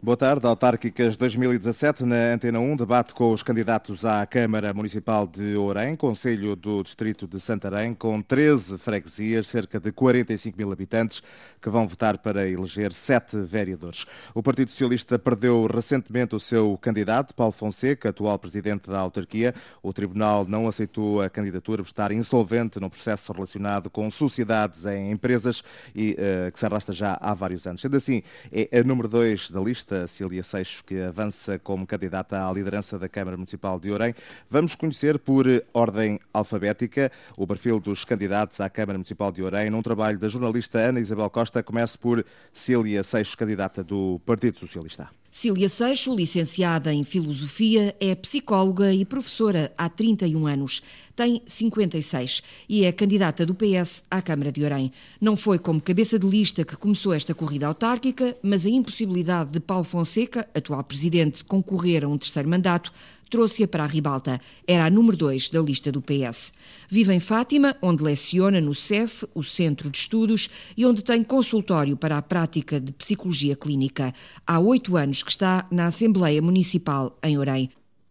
Boa tarde. Autárquicas 2017, na Antena 1, debate com os candidatos à Câmara Municipal de Ourém, Concelho do Distrito de Santarém, com 13 freguesias, cerca de 45 mil habitantes, que vão votar para eleger 7 vereadores. O Partido Socialista perdeu recentemente o seu candidato, Paulo Fonseca, atual presidente da autarquia. O Tribunal não aceitou a candidatura por estar insolvente num processo relacionado com sociedades em empresas e que se arrasta já há vários anos. Sendo assim, é a número 2 da lista, Cília Seixo, que avança como candidata à liderança da Câmara Municipal de Ourém. Vamos conhecer por ordem alfabética o perfil dos candidatos à Câmara Municipal de Ourém num trabalho da jornalista Ana Isabel Costa. Começo por Cília Seixo, candidata do Partido Socialista. Cília Seixo, licenciada em Filosofia, é psicóloga e professora há 31 anos. Tem 56 e é candidata do PS à Câmara de Ourém. Não foi como cabeça de lista que começou esta corrida autárquica, mas a impossibilidade de Paulo Fonseca, atual presidente, concorrer a um terceiro mandato, trouxe-a para a ribalta. Era a número 2 da lista do PS. Vive em Fátima, onde leciona no CEF, o Centro de Estudos, e onde tem consultório para a prática de psicologia clínica. Há 8 anos que está na Assembleia Municipal em Ourém.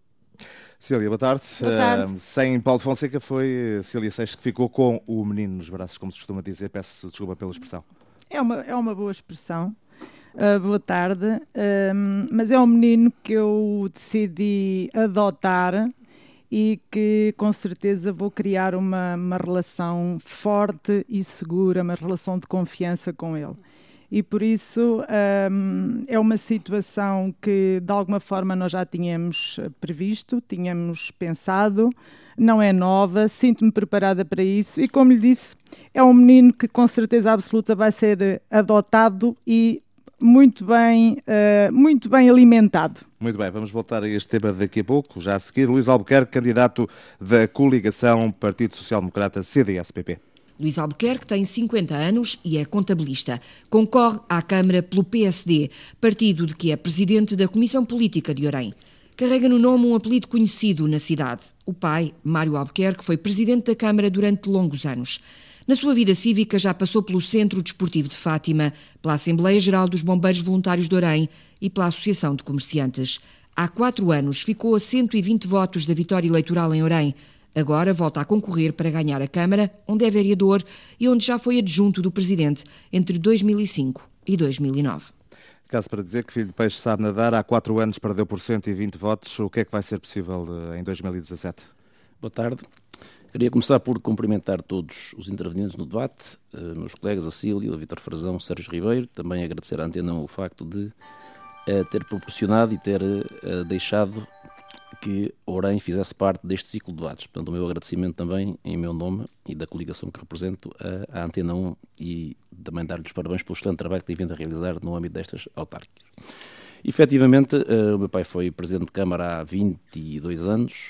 Cília, boa tarde. Boa tarde. Sem Paulo Fonseca foi Cília Seixo que ficou com o menino nos braços, como se costuma dizer. Peço desculpa pela expressão. É uma boa expressão. Boa tarde. Mas é um menino que eu decidi adotar e que com certeza vou criar uma relação forte e segura, uma relação de confiança com ele. E por isso é uma situação que de alguma forma nós já tínhamos previsto, tínhamos pensado, não é nova, sinto-me preparada para isso e, como lhe disse, é um menino que com certeza absoluta vai ser adotado e muito bem alimentado. Muito bem, vamos voltar a este tema daqui a pouco. Já a seguir, Luís Albuquerque, candidato da coligação Partido Social Democrata CDS-PP. Luís Albuquerque tem 50 anos e é contabilista. Concorre à Câmara pelo PSD, partido de que é presidente da Comissão Política de Ourém. Carrega no nome um apelido conhecido na cidade. O pai, Mário Albuquerque, foi presidente da Câmara durante longos anos. Na sua vida cívica já passou pelo Centro Desportivo de Fátima, pela Assembleia Geral dos Bombeiros Voluntários de Ourém e pela Associação de Comerciantes. Há 4 anos ficou a 120 votos da vitória eleitoral em Ourém. Agora volta a concorrer para ganhar a Câmara, onde é vereador e onde já foi adjunto do Presidente entre 2005 e 2009. Caso para dizer que filho de peixe sabe nadar, há 4 anos perdeu por 120 votos. O que é que vai ser possível em 2017? Boa tarde. Queria começar por cumprimentar todos os intervenientes no debate, meus colegas, a Cília, o Vítor Frazão, o Sérgio Ribeiro, também agradecer à Antena o facto de ter proporcionado e ter deixado que Ourém fizesse parte deste ciclo de debates. Portanto, o meu agradecimento também, em meu nome e da coligação que represento, à Antena 1 e também dar-lhes parabéns pelo excelente trabalho que têm vindo a realizar no âmbito destas autárquicas. Efetivamente, o meu pai foi Presidente de Câmara há 22 anos,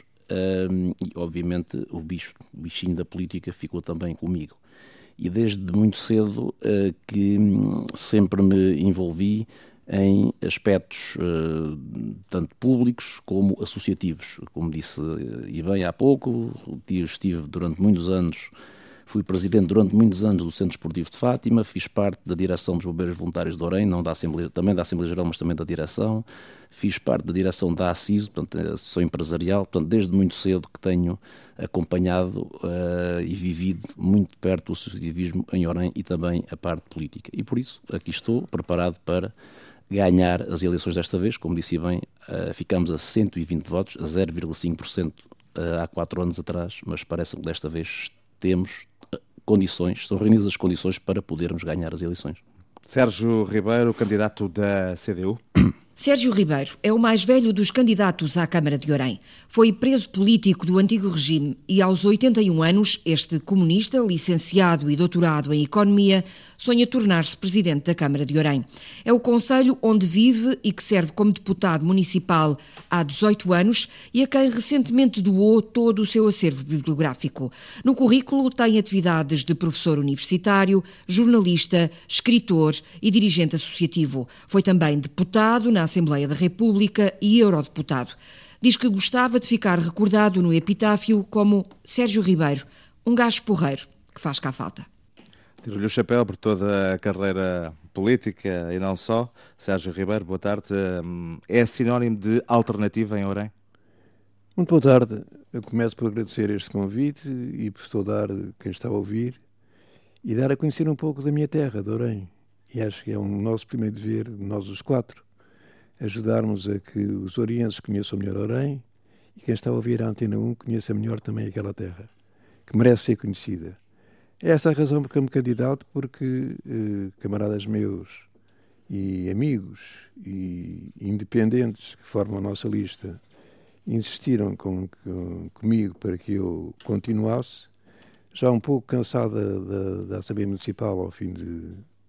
e obviamente o bichinho da política ficou também comigo e desde muito cedo que sempre me envolvi em aspectos tanto públicos como associativos, como disse e bem há pouco. Estive durante muitos anos, fui presidente durante muitos anos do Centro Desportivo de Fátima, fiz parte da direção dos Bombeiros Voluntários de Ourém, não da Assembleia, também da Assembleia Geral, mas também da direção. Fiz parte da direção da ACISO, portanto, Associação Empresarial, portanto, desde muito cedo que tenho acompanhado e vivido muito de perto o associativismo em Ourém e também a parte política. E por isso, aqui estou, preparado para ganhar as eleições desta vez. Como disse bem, ficamos a 120 votos, a 0,5% há 4 anos atrás, mas parece que desta vez temos condições, são reunidas as condições para podermos ganhar as eleições. Sérgio Ribeiro, candidato da CDU. Sérgio Ribeiro é o mais velho dos candidatos à Câmara de Ourém. Foi preso político do antigo regime e aos 81 anos, este comunista, licenciado e doutorado em Economia, sonha tornar-se presidente da Câmara de Ourém. É o concelho onde vive e que serve como deputado municipal há 18 anos e a quem recentemente doou todo o seu acervo bibliográfico. No currículo tem atividades de professor universitário, jornalista, escritor e dirigente associativo. Foi também deputado na Assembleia da República e eurodeputado. Diz que gostava de ficar recordado no epitáfio como Sérgio Ribeiro, um gajo porreiro que faz cá falta. Tiro-lhe o chapéu por toda a carreira política e não só. Sérgio Ribeiro, boa tarde. É sinónimo de alternativa em Ourém? Muito boa tarde. Eu começo por agradecer este convite e por saudar quem está a ouvir e dar a conhecer um pouco da minha terra, de Ourém. E acho que é um nosso primeiro dever, nós os quatro, ajudarmos a que os ourienses conheçam melhor Ourém e quem está a ouvir a Antena 1 conheça melhor também aquela terra, que merece ser conhecida. É essa a razão porque eu me candidato, porque camaradas meus e amigos e independentes que formam a nossa lista insistiram comigo para que eu continuasse, já um pouco cansado da Assembleia Municipal ao fim de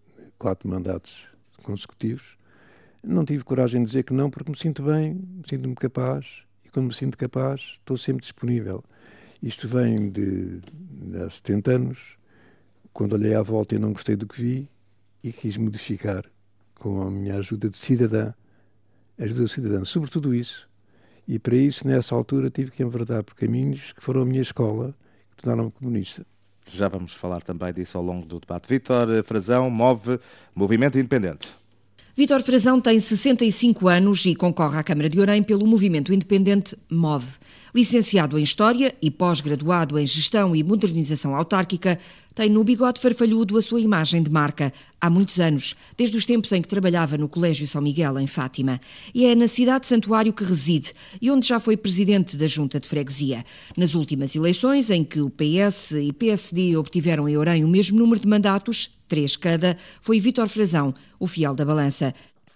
4 mandatos consecutivos. Não tive coragem de dizer que não, porque me sinto bem, sinto-me capaz, e quando me sinto capaz estou sempre disponível. Isto vem de há 70 anos, quando olhei à volta e não gostei do que vi e quis modificar com a minha ajuda de cidadã, sobretudo isso. E para isso, nessa altura, tive que enverdar por caminhos que foram a minha escola, que tornaram-me comunista. Já vamos falar também disso ao longo do debate. Vítor Frazão move Movimento Independente. Vítor Frazão tem 65 anos e concorre à Câmara de Ourém pelo movimento independente MOVE. Licenciado em História e pós-graduado em Gestão e Modernização Autárquica, tem no bigode farfalhudo a sua imagem de marca há muitos anos, desde os tempos em que trabalhava no Colégio São Miguel, em Fátima. E é na cidade santuário que reside e onde já foi presidente da Junta de Freguesia. Nas últimas eleições, em que o PS e PSD obtiveram em Ourém o mesmo número de mandatos, 3 cada, foi Vítor Frazão, o fiel da balança.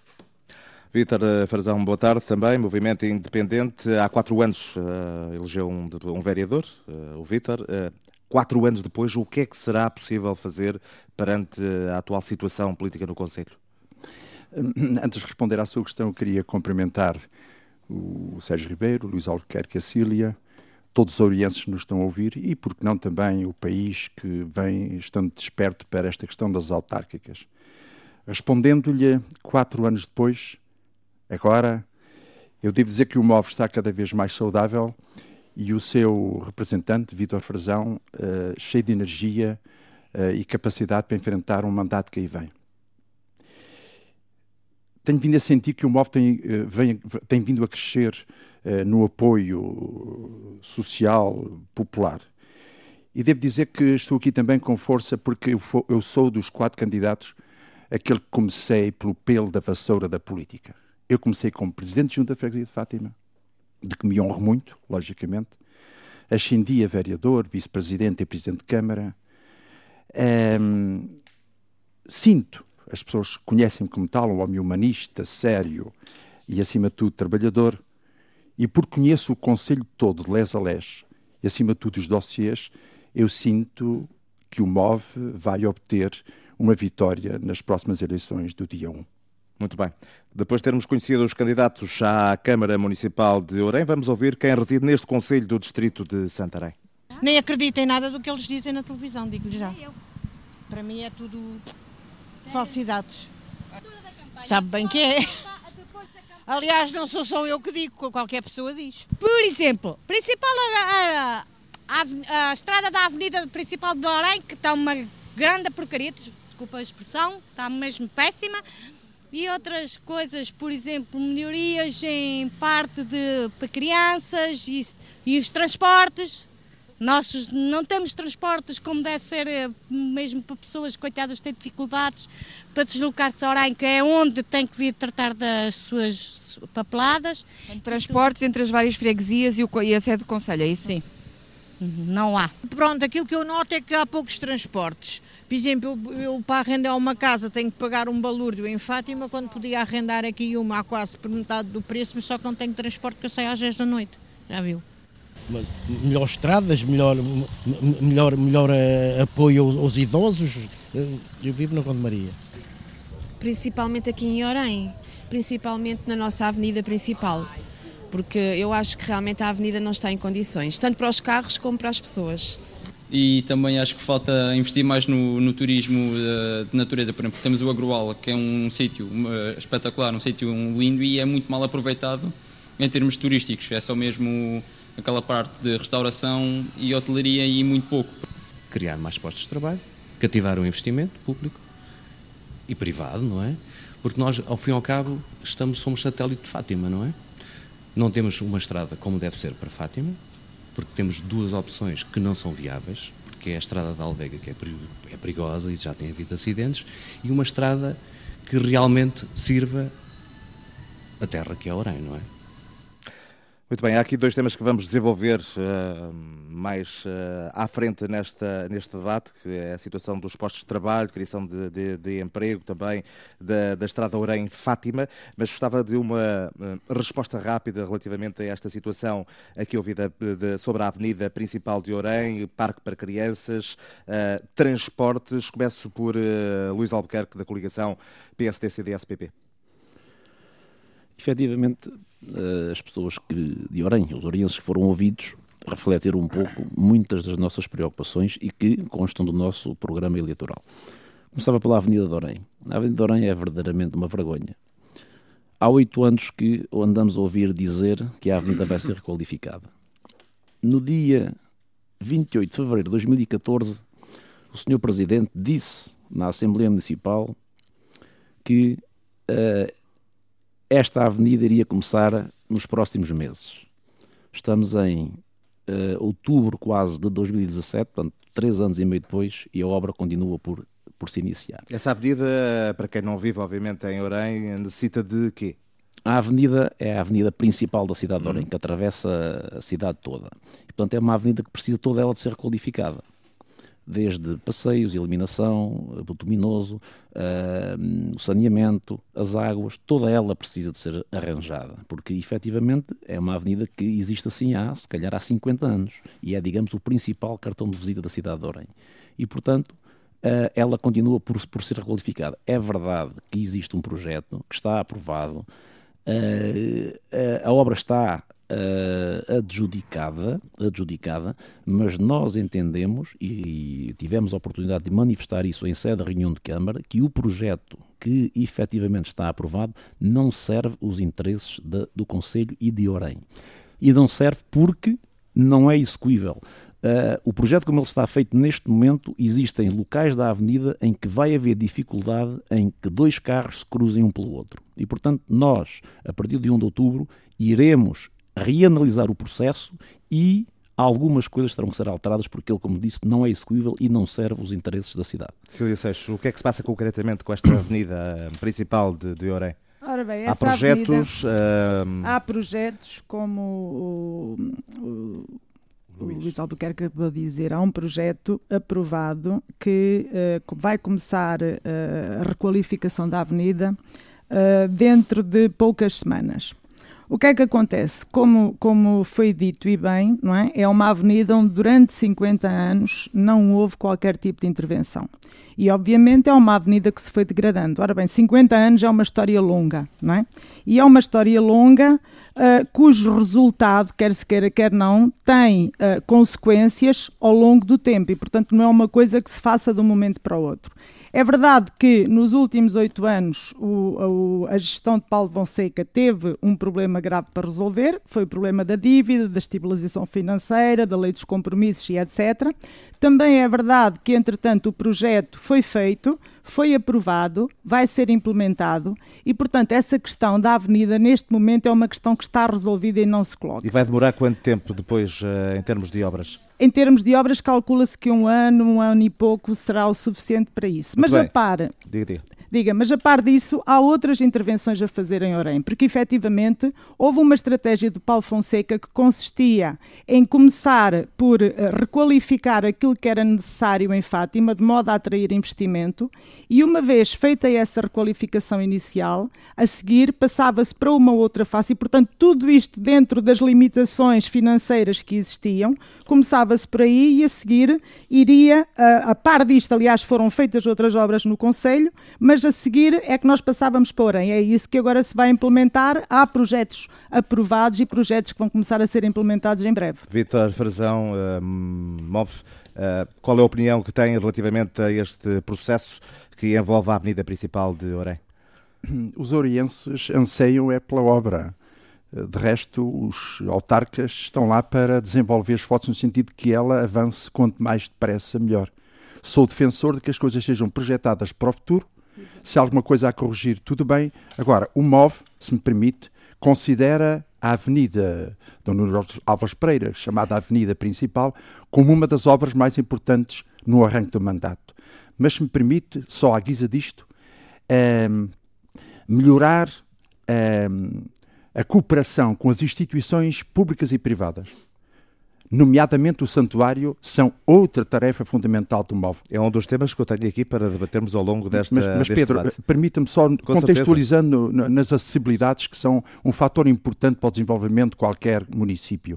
Vítor Frazão, boa tarde também. Movimento Independente. Há 4 anos elegeu um vereador, o Vítor. 4 anos depois, o que é que será possível fazer perante a atual situação política no Conselho? Antes de responder à sua questão, eu queria cumprimentar o Sérgio Ribeiro, o Luís Albuquerque, a Cília, todos os ourienses que nos estão a ouvir e, por que não, também o país que vem estando desperto para esta questão das autárquicas. Respondendo-lhe 4 anos depois, agora, eu devo dizer que o MOVE está cada vez mais saudável e o seu representante, Vítor Frazão, cheio de energia e capacidade para enfrentar um mandato que aí vem. Tenho vindo a sentir que o MOVE tem vindo a crescer no apoio social, popular. E devo dizer que estou aqui também com força porque eu sou dos 4 candidatos aquele que comecei pelo pelo da vassoura da política. Eu comecei como presidente de Junta de Freguesia de Fátima, de que me honro muito, logicamente. Ascendi a vereador, vice-presidente e presidente de Câmara. Sinto, as pessoas conhecem-me como tal, um homem humanista, sério e, acima de tudo, trabalhador. E porque conheço o Conselho todo, de les a les, e acima de tudo os dossiês, eu sinto que o MOVE vai obter uma vitória nas próximas eleições do dia 1. Muito bem. Depois de termos conhecido os candidatos à Câmara Municipal de Ourém, vamos ouvir quem reside neste Conselho do Distrito de Santarém. Nem acredito em nada do que eles dizem na televisão, digo-lhe já. Para mim é tudo falsidades. Sabe bem que é. Aliás, não sou só eu que digo, qualquer pessoa diz. Por exemplo, a estrada da avenida principal de Ourém, que está uma grande porcaria, desculpa a expressão, está mesmo péssima. E outras coisas, por exemplo, melhorias em parte para crianças e os transportes. Nós não temos transportes como deve ser, mesmo para pessoas coitadas que têm dificuldades para deslocar-se a Ourém, que é onde tem que vir tratar das suas papeladas. Transportes entre as várias freguesias e a sede do Conselho, é isso? Sim, não há. Pronto, aquilo que eu noto é que há poucos transportes. Por exemplo, eu para arrendar uma casa tenho que pagar um balúrdio em Fátima, quando podia arrendar aqui uma a quase por metade do preço, mas só que não tenho transporte porque eu saio às 10 da noite. Já viu? Mas melhor estradas, melhor apoio aos idosos. Eu vivo na Conde Maria. Principalmente aqui em Ourém, principalmente na nossa avenida principal, porque eu acho que realmente a avenida não está em condições, tanto para os carros como para as pessoas. E também acho que falta investir mais no turismo de natureza. Por exemplo, temos o Agroal, que é um sítio espetacular, um sítio lindo e é muito mal aproveitado em termos turísticos. É só mesmo aquela parte de restauração e hotelaria e muito pouco. Criar mais postos de trabalho, cativar o investimento público e privado, não é? Porque nós, ao fim e ao cabo, somos satélite de Fátima, não é? Não temos uma estrada como deve ser para Fátima, porque temos duas opções que não são viáveis, porque é a estrada da Alvega, que é perigosa e já tem havido acidentes, e uma estrada que realmente sirva a terra que é Orem, não é? Muito bem, há aqui dois temas que vamos desenvolver mais à frente neste debate, que é a situação dos postos de trabalho, criação de emprego também da Estrada Orem-Fátima, mas gostava de uma resposta rápida relativamente a esta situação aqui ouvida sobre a avenida principal de Orem, parque para crianças, transportes. Começo por Luís Albuquerque, da coligação PSD-CDS-PP. Efetivamente, as pessoas de Orem, os oreenses que foram ouvidos, refletiram um pouco muitas das nossas preocupações e que constam do nosso programa eleitoral. Começava pela Avenida de Orem. A Avenida de Orem é verdadeiramente uma vergonha. Há 8 anos que andamos a ouvir dizer que a avenida vai ser requalificada. No dia 28 de fevereiro de 2014, o Sr. Presidente disse na Assembleia Municipal que esta avenida iria começar nos próximos meses. Estamos em outubro quase de 2017, portanto 3 anos e meio depois, e a obra continua por se iniciar. Essa avenida, para quem não vive, obviamente, em Orem, necessita de quê? A avenida é a avenida principal da cidade de Orem, que atravessa a cidade toda. E, portanto, é uma avenida que precisa toda ela de ser requalificada. Desde passeios, iluminação, luminoso, o saneamento, as águas, toda ela precisa de ser arranjada, porque efetivamente é uma avenida que existe assim se calhar há 50 anos, e é, digamos, o principal cartão de visita da cidade de Orem. E, portanto, ela continua por ser requalificada. É verdade que existe um projeto que está aprovado, a obra está adjudicada, mas nós entendemos, e tivemos a oportunidade de manifestar isso em sede da reunião de Câmara, que o projeto que efetivamente está aprovado não serve os interesses do Concelho e de Orem. E não serve porque não é execuível. O projeto, como ele está feito neste momento, existem locais da avenida em que vai haver dificuldade em que 2 carros se cruzem um pelo outro. E, portanto, nós, a partir de 1 de outubro, iremos reanalisar o processo e algumas coisas terão que ser alteradas porque ele, como disse, não é execuível e não serve os interesses da cidade. Cília Seixo, o que é que se passa concretamente com esta avenida principal de Orem? Ora bem, há projetos... Há projetos, como o Luís Albuquerque acabou de dizer, há um projeto aprovado que vai começar a requalificação da avenida dentro de poucas semanas. O que é que acontece? Como foi dito e bem, não é? É uma avenida onde durante 50 anos não houve qualquer tipo de intervenção. E obviamente é uma avenida que se foi degradando. Ora bem, 50 anos é uma história longa, não é? E é uma história longa cujo resultado, quer se queira, quer não, tem consequências ao longo do tempo. E, portanto, não é uma coisa que se faça de um momento para o outro. É verdade que nos últimos 8 anos a gestão de Paulo Fonseca teve um problema grave para resolver, foi o problema da dívida, da estabilização financeira, da lei dos compromissos e etc. Também é verdade que, entretanto, o projeto foi feito, foi aprovado, vai ser implementado e, portanto, essa questão da avenida neste momento é uma questão que está resolvida e não se coloca. E vai demorar quanto tempo depois em termos de obras? Em termos de obras, calcula-se que 1 ano e pouco será o suficiente para isso. Mas a par... Mas a par disso, há outras intervenções a fazer em Orem, porque efetivamente houve uma estratégia do Paulo Fonseca que consistia em começar por requalificar aquilo que era necessário em Fátima, de modo a atrair investimento, e uma vez feita essa requalificação inicial, a seguir passava-se para uma outra fase, e portanto tudo isto dentro das limitações financeiras que existiam, começava-se por aí e a seguir iria, a par disto, aliás foram feitas outras obras no Concelho, mas a seguir é que nós passávamos para Orem. É isso que agora se vai implementar. Há projetos aprovados e projetos que vão começar a ser implementados em breve. Vítor Frazão, qual é a opinião que tem relativamente a este processo que envolve a avenida principal de Orem? Os orienses anseiam pela obra. De resto, os autarcas estão lá para desenvolver esforços no sentido que ela avance quanto mais depressa melhor. Sou defensor de que as coisas sejam projetadas para o futuro Se há alguma coisa a corrigir, tudo bem. Agora, o MOV, se me permite, considera a Avenida Dom Álvares Pereira, chamada Avenida Principal, como uma das obras mais importantes no arranque do mandato. Mas, se me permite, só à guisa disto, melhorar a cooperação com as instituições públicas e privadas, nomeadamente o santuário, são outra tarefa fundamental do MOV. É um dos temas que eu tenho aqui para debatermos ao longo deste Mas Pedro, debate. Permita-me só, contextualizando nas acessibilidades, que são um fator importante para o desenvolvimento de qualquer município.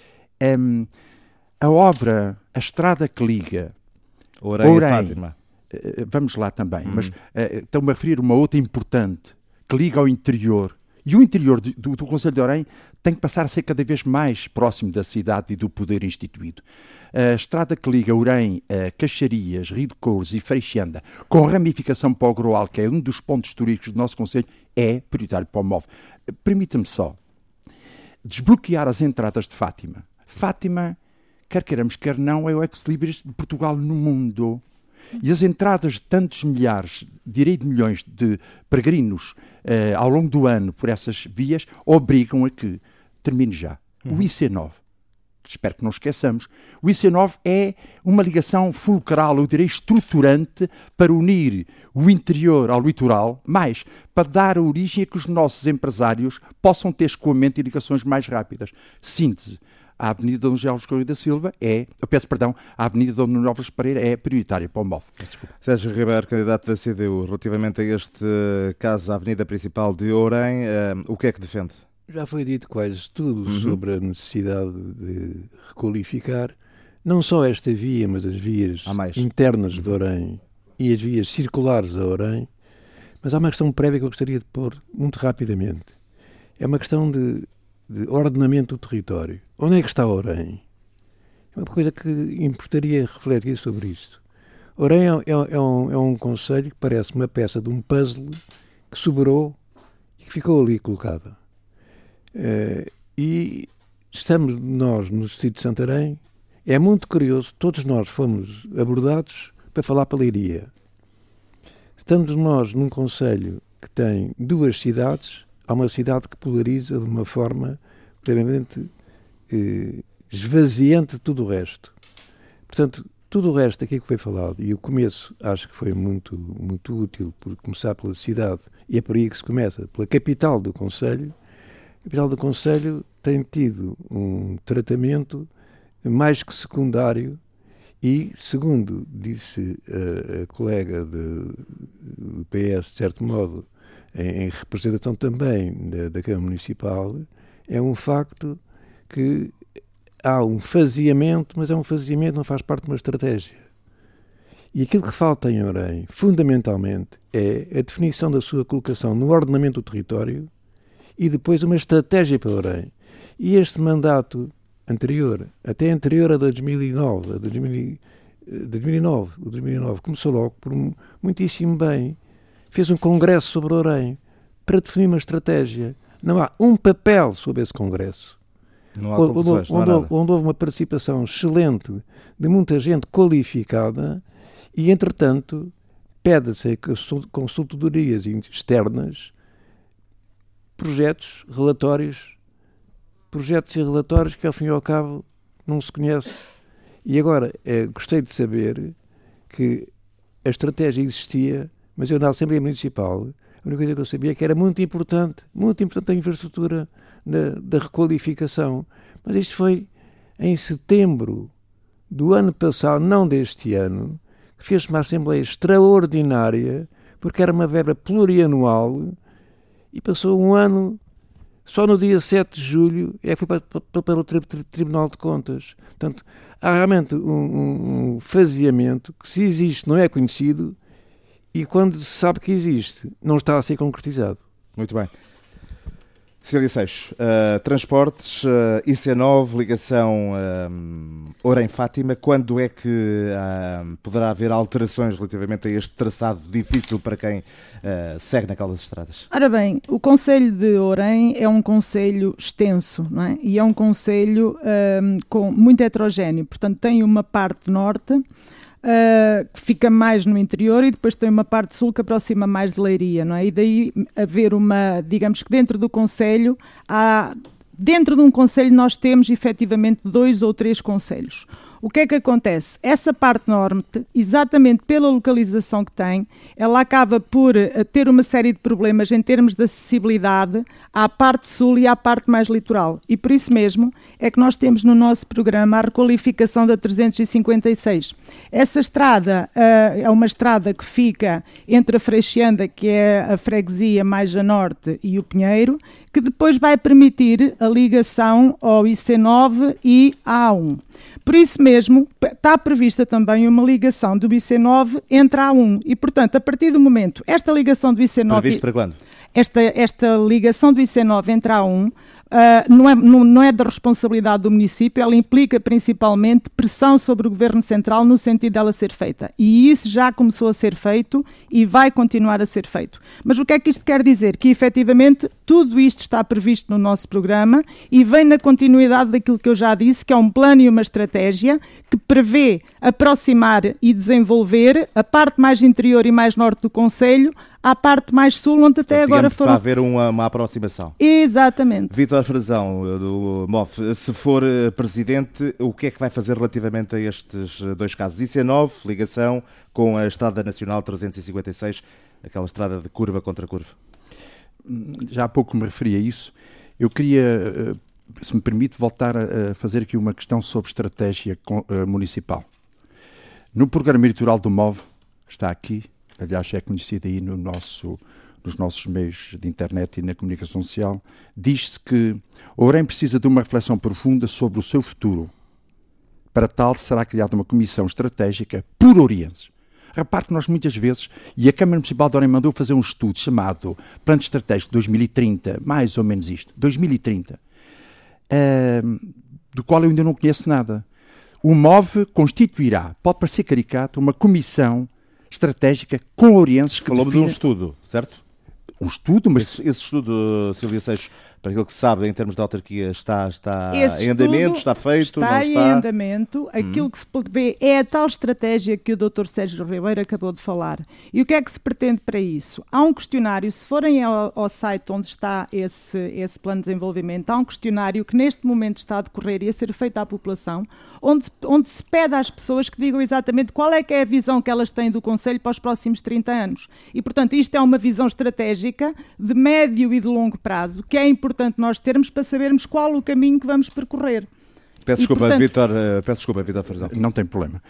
A obra, a estrada que liga Orem e Fátima. Vamos lá também, mas estou-me a referir a uma outra importante, que liga ao interior. E o interior do Concelho de Orem tem que passar a ser cada vez mais próximo da cidade e do poder instituído. A estrada que liga Orem a Caxarias, Rio de Couros e Freixenda, com ramificação para o Groal, que é um dos pontos turísticos do nosso Concelho, é prioritário para o MOV. Permita-me só desbloquear as entradas de Fátima. Fátima, quer queiramos, quer não, é o ex-libris de Portugal no mundo. E as entradas de tantos milhares, direi de milhões de peregrinos ao longo do ano por essas vias obrigam a que, termine já, o IC9, espero que não esqueçamos, o IC9 é uma ligação fulcral, eu direi estruturante, para unir o interior ao litoral, mais para dar origem a que os nossos empresários possam ter escoamento e ligações mais rápidas. Síntese. A Avenida Dom José Alves Correia da Silva a Avenida Dom Nuno Álvares Pereira é prioritária para o MOV. Sérgio Ribeiro, candidato da CDU, relativamente a este caso, a Avenida Principal de Orem, o que é que defende? Já foi dito quase tudo sobre a necessidade de requalificar não só esta via, mas as vias internas de Orem e as vias circulares a Orem. Mas há uma questão prévia que eu gostaria de pôr muito rapidamente. É uma questão de ordenamento do território. Onde é que está Orem? É uma coisa que importaria refletir sobre isto. Orem é um concelho que parece uma peça de um puzzle que sobrou e que ficou ali colocada. E estamos nós no distrito de Santarém. É muito curioso, todos nós fomos abordados para falar para Leiria. Estamos nós num concelho que tem duas cidades. Há uma cidade que polariza de uma forma realmente esvaziante de tudo o resto. Portanto, tudo o resto aqui que foi falado, e o começo acho que foi muito, muito útil, por começar pela cidade, e é por aí que se começa, pela capital do concelho. A capital do concelho tem tido um tratamento mais que secundário e, segundo disse a colega do PS, de certo modo, em representação também da Câmara Municipal, é um facto que há um faseamento, mas é um faseamento, não faz parte de uma estratégia. E aquilo que falta em Orem, fundamentalmente, é a definição da sua colocação no ordenamento do território e depois uma estratégia para Orem. E este mandato anterior, até anterior a 2009, o 2009 começou logo por muitíssimo bem. Fez um congresso sobre Orem para definir uma estratégia. Não há um papel sobre esse congresso. Não há conclusões, não há nada. Onde houve uma participação excelente de muita gente qualificada e, entretanto, pede-se a consultorias externas projetos e relatórios que, ao fim e ao cabo, não se conhece. E agora, gostei de saber que a estratégia existia, mas eu na Assembleia Municipal, a única coisa que eu sabia é que era muito importante a infraestrutura da requalificação. Mas isto foi em setembro do ano passado, não deste ano, que fez uma Assembleia extraordinária, porque era uma verba plurianual, e passou um ano, só no dia 7 de julho, é que foi para o Tribunal de Contas. Portanto, há realmente um faseamento que, se existe, não é conhecido, e quando se sabe que existe, não está a ser concretizado. Muito bem. Cília Seixo, transportes, IC9, ligação Orem-Fátima, quando é que poderá haver alterações relativamente a este traçado difícil para quem segue naquelas estradas? Ora bem, o concelho de Orem é um concelho extenso, não é? E é um concelho muito heterogéneo, portanto tem uma parte norte que fica mais no interior, e depois tem uma parte sul que aproxima mais de Leiria, não é? E daí haver digamos que dentro do concelho dentro de um concelho nós temos efetivamente 2 ou 3 concelhos. O que é que acontece? Essa parte norte, exatamente pela localização que tem, ela acaba por ter uma série de problemas em termos de acessibilidade à parte sul e à parte mais litoral. E por isso mesmo é que nós temos no nosso programa a requalificação da 356. Essa estrada é uma estrada que fica entre a Freixenda, que é a freguesia mais a norte, e o Pinheiro, que depois vai permitir a ligação ao IC9 e à A1. Por isso mesmo, está prevista também uma ligação do IC9 entre a A1 e, portanto, a partir do momento, esta ligação do IC9... Previsto para quando? Esta ligação do IC9 entre a A1 não é da responsabilidade do município, ela implica principalmente pressão sobre o Governo Central no sentido dela ser feita. E isso já começou a ser feito e vai continuar a ser feito. Mas o que é que isto quer dizer? Que, efetivamente, tudo isto está previsto no nosso programa e vem na continuidade daquilo que eu já disse, que é um plano e uma estratégia que prevê aproximar e desenvolver a parte mais interior e mais norte do concelho à parte mais sul, onde até agora foram... Para haver uma aproximação. Exatamente. Vítor Frazão, do MOF, se for presidente, o que é que vai fazer relativamente a estes 2 casos? IC9, ligação com a Estrada Nacional 356, aquela estrada de curva contra curva. Já há pouco me referi a isso. Eu queria, se me permite, voltar a fazer aqui uma questão sobre estratégia municipal. No programa eleitoral do MOV, está aqui, aliás é conhecido aí nos nossos meios de internet e na comunicação social, diz-se que Ourém precisa de uma reflexão profunda sobre o seu futuro. Para tal, será criada uma comissão estratégica por ourienses. Repare que nós muitas vezes, e a Câmara Municipal de Ourém mandou fazer um estudo chamado Plano Estratégico 2030, mais ou menos isto, 2030, do qual eu ainda não conheço nada. O MOV constituirá, pode parecer caricato, uma comissão estratégica com ourienses que falou-me de um estudo, certo? Um estudo, mas... Esse estudo, Sílvia Seixas, para aquilo que se sabe, em termos de autarquia, está em andamento, está feito, não está? Está em andamento. Aquilo que se pode ver é a tal estratégia que o Dr. Sérgio Ribeiro acabou de falar. E o que é que se pretende para isso? Há um questionário, se forem ao site onde está esse plano de desenvolvimento, há um questionário que neste momento está a decorrer e a ser feito à população, onde se pede às pessoas que digam exatamente qual é que é a visão que elas têm do Concelho para os próximos 30 anos. E, portanto, isto é uma visão estratégica de médio e de longo prazo, que é importante nós termos para sabermos qual o caminho que vamos percorrer. Peço desculpa, Vítor Frazão. Não tem problema.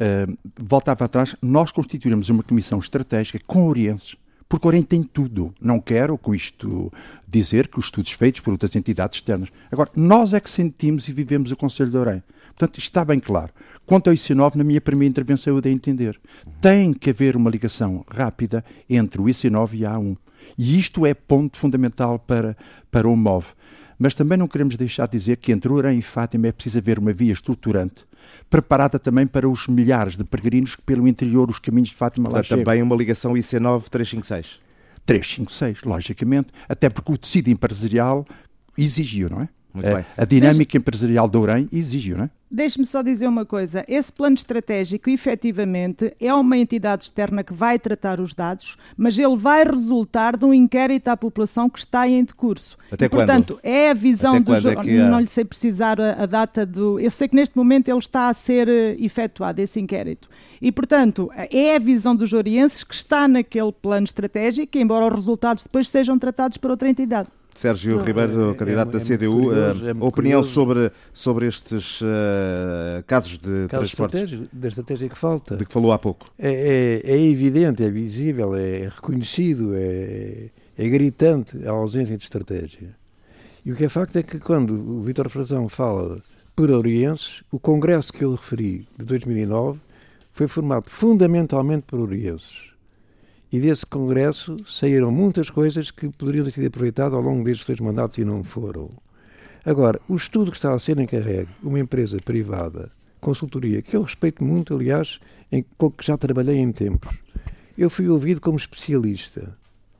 Voltava atrás, nós constituiremos uma comissão estratégica com ourienses, porque Ourém tem tudo. Não quero com isto dizer que os estudos feitos por outras entidades externas. Agora, nós é que sentimos e vivemos o Concelho de Ourém. Portanto, está bem claro. Quanto ao IC9, na minha primeira intervenção eu dei a entender. Tem que haver uma ligação rápida entre o IC9 e a A1. E isto é ponto fundamental para o MOV. Mas também não queremos deixar de dizer que entre Ourém e Fátima é preciso haver uma via estruturante, preparada também para os milhares de peregrinos que pelo interior os caminhos de Fátima lá chegam. Também uma ligação IC9 356. 356, logicamente, até porque o tecido empresarial exigiu, não é? Muito bem. A dinâmica empresarial de Ourém exigiu, não é? Deixe-me só dizer uma coisa. Esse plano estratégico, efetivamente, é uma entidade externa que vai tratar os dados, mas ele vai resultar de um inquérito à população que está em decurso. Até quando? Portanto, é a visão do... Não lhe sei precisar a data do... Eu sei que neste momento ele está a ser efetuado, esse inquérito. E, portanto, é a visão dos ourienses que está naquele plano estratégico, embora os resultados depois sejam tratados por outra entidade. Sérgio Ribeiro, candidato da CDU, opinião sobre estes casos de transportes? Da estratégia que falta. De que falou há pouco. É evidente, é visível, é reconhecido, é gritante a ausência de estratégia. E o que é facto é que quando o Vítor Frazão fala por ourienses, o congresso que eu referi, de 2009, foi formado fundamentalmente por ourienses. E desse congresso saíram muitas coisas que poderiam ter sido aproveitadas ao longo destes 2 mandatos e não foram. Agora, o estudo que está a ser encarregue, uma empresa privada, consultoria, que eu respeito muito, aliás, com que já trabalhei em tempos. Eu fui ouvido como especialista.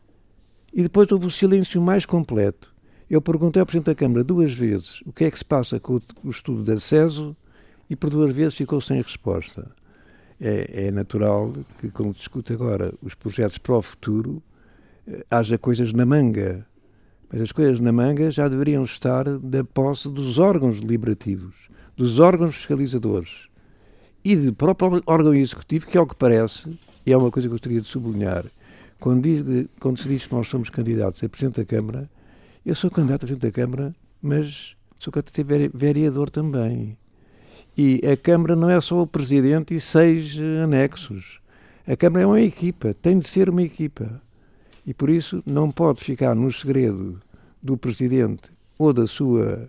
E depois houve o silêncio mais completo. Eu perguntei ao Presidente da Câmara 2 vezes o que é que se passa com o estudo da CESO e por 2 vezes ficou sem resposta. é natural que, como se discute agora, os projetos para o futuro, haja coisas na manga. Mas as coisas na manga já deveriam estar da posse dos órgãos deliberativos, dos órgãos fiscalizadores e do próprio órgão executivo, que, ao que parece, e é uma coisa que eu gostaria de sublinhar, quando se diz que nós somos candidatos a Presidente da Câmara, eu sou candidato a Presidente da Câmara, mas sou candidato a ser vereador também. E a Câmara não é só o Presidente e 6 anexos. A Câmara é uma equipa, tem de ser uma equipa. E por isso não pode ficar no segredo do Presidente ou do seu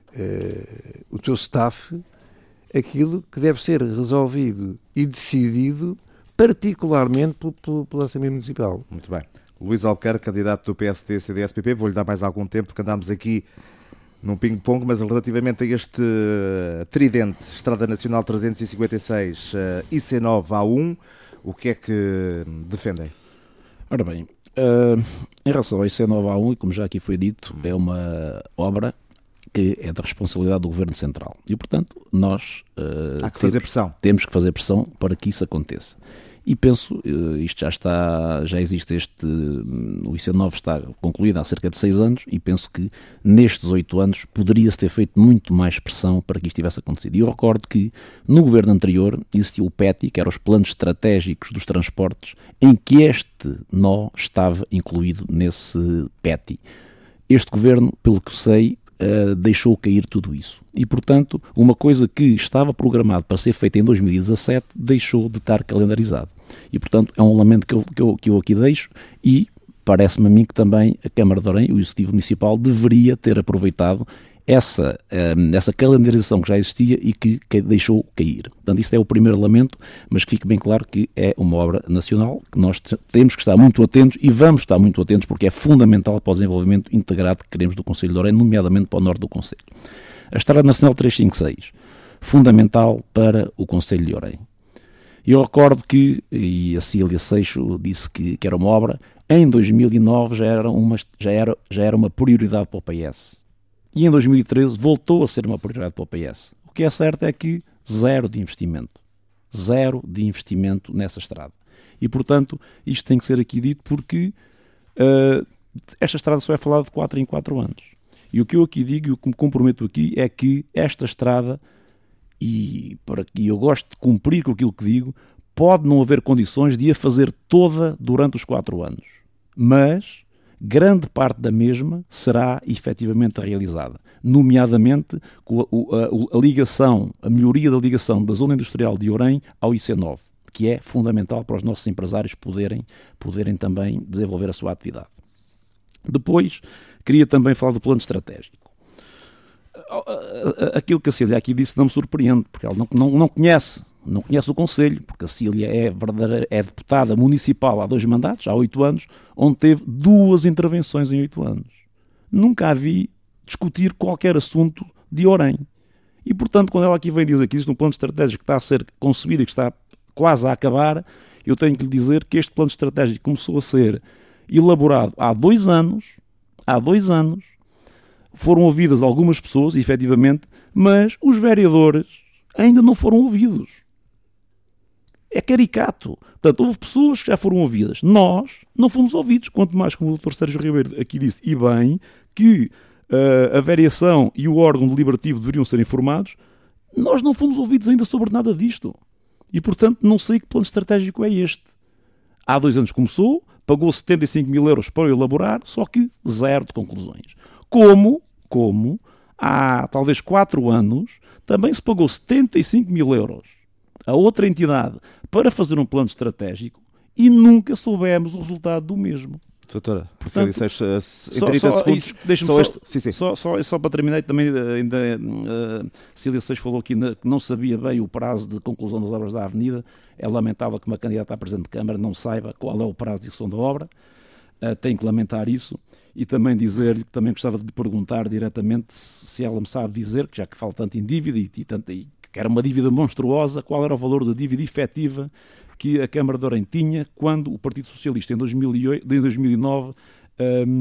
staff aquilo que deve ser resolvido e decidido particularmente pela Assembleia Municipal. Muito bem. Luís Albuquerque, candidato do PSD, CDS-PP, vou-lhe dar mais algum tempo, porque andámos aqui num ping-pong, mas relativamente a este tridente, Estrada Nacional 356, IC9A1, o que é que defendem? Ora bem, em relação ao IC9A1, e como já aqui foi dito, é uma obra que é da responsabilidade do Governo Central. E, portanto, nós temos que fazer pressão para que isso aconteça. E penso, isto já existe o IC9 está concluído há cerca de 6 anos, e penso que nestes 8 anos poderia-se ter feito muito mais pressão para que isto tivesse acontecido. E eu recordo que no governo anterior existiu o PETI, que eram os planos estratégicos dos transportes, em que este nó estava incluído nesse PETI. Este governo, pelo que sei, deixou cair tudo isso. E, portanto, uma coisa que estava programada para ser feita em 2017 deixou de estar calendarizado. E, portanto, é um lamento que eu aqui deixo, e parece-me a mim que também a Câmara de Orem, o Executivo Municipal, deveria ter aproveitado essa calendarização que já existia e que deixou cair. Portanto, isto é o primeiro lamento, mas que fique bem claro que é uma obra nacional, que nós temos que estar muito atentos, e vamos estar muito atentos, porque é fundamental para o desenvolvimento integrado que queremos do Concelho de Orem, nomeadamente para o norte do Concelho. A Estrada Nacional 356, fundamental para o Concelho de Orem. Eu recordo que, e a Cília Seixo disse que era uma obra, em 2009 já era uma prioridade para o PS. E em 2013 voltou a ser uma prioridade para o PS. O que é certo é que zero de investimento nessa estrada. E, portanto, isto tem que ser aqui dito, porque esta estrada só é falada de 4 em 4 anos. E o que eu aqui digo, e o que me comprometo aqui, é que esta estrada, e eu gosto de cumprir com aquilo que digo, pode não haver condições de a fazer toda durante os 4 anos. Mas grande parte da mesma será efetivamente realizada, nomeadamente com a melhoria da ligação da zona industrial de Orem ao IC9, que é fundamental para os nossos empresários poderem também desenvolver a sua atividade. Depois, queria também falar do plano estratégico. Aquilo que a Cília aqui disse não me surpreende, porque ela não conhece o Concelho, porque a Cília é deputada municipal há 2 mandatos, há 8 anos, onde teve 2 intervenções em 8 anos. Nunca a vi discutir qualquer assunto de Orem. E, portanto, quando ela aqui vem dizer que existe um plano estratégico que está a ser concebido e que está quase a acabar, eu tenho que lhe dizer que este plano estratégico começou a ser elaborado há 2 anos, foram ouvidas algumas pessoas, efetivamente, mas os vereadores ainda não foram ouvidos. É caricato. Portanto, houve pessoas que já foram ouvidas. Nós não fomos ouvidos, quanto mais, como o Dr. Sérgio Ribeiro aqui disse, e bem, que a variação e o órgão deliberativo deveriam ser informados. Nós não fomos ouvidos ainda sobre nada disto. E, portanto, não sei que plano estratégico é este. Há 2 anos começou, pagou 75 mil euros para elaborar, só que zero de conclusões. Como há talvez 4 anos também se pagou 75 mil euros a outra entidade para fazer um plano estratégico e nunca soubemos o resultado do mesmo. Doutora, portanto, em 30 segundos... Só para terminar, também ainda Cília Seixo falou aqui que não sabia bem o prazo de conclusão das obras da avenida. É lamentável que uma candidata a Presidente de Câmara não saiba qual é o prazo de execução da obra. Tenho que lamentar isso. E também dizer-lhe que também gostava de lhe perguntar diretamente se ela me sabe dizer, que já que fala tanto em dívida e que era uma dívida monstruosa, qual era o valor da dívida efetiva que a Câmara de Orem tinha quando o Partido Socialista em 2009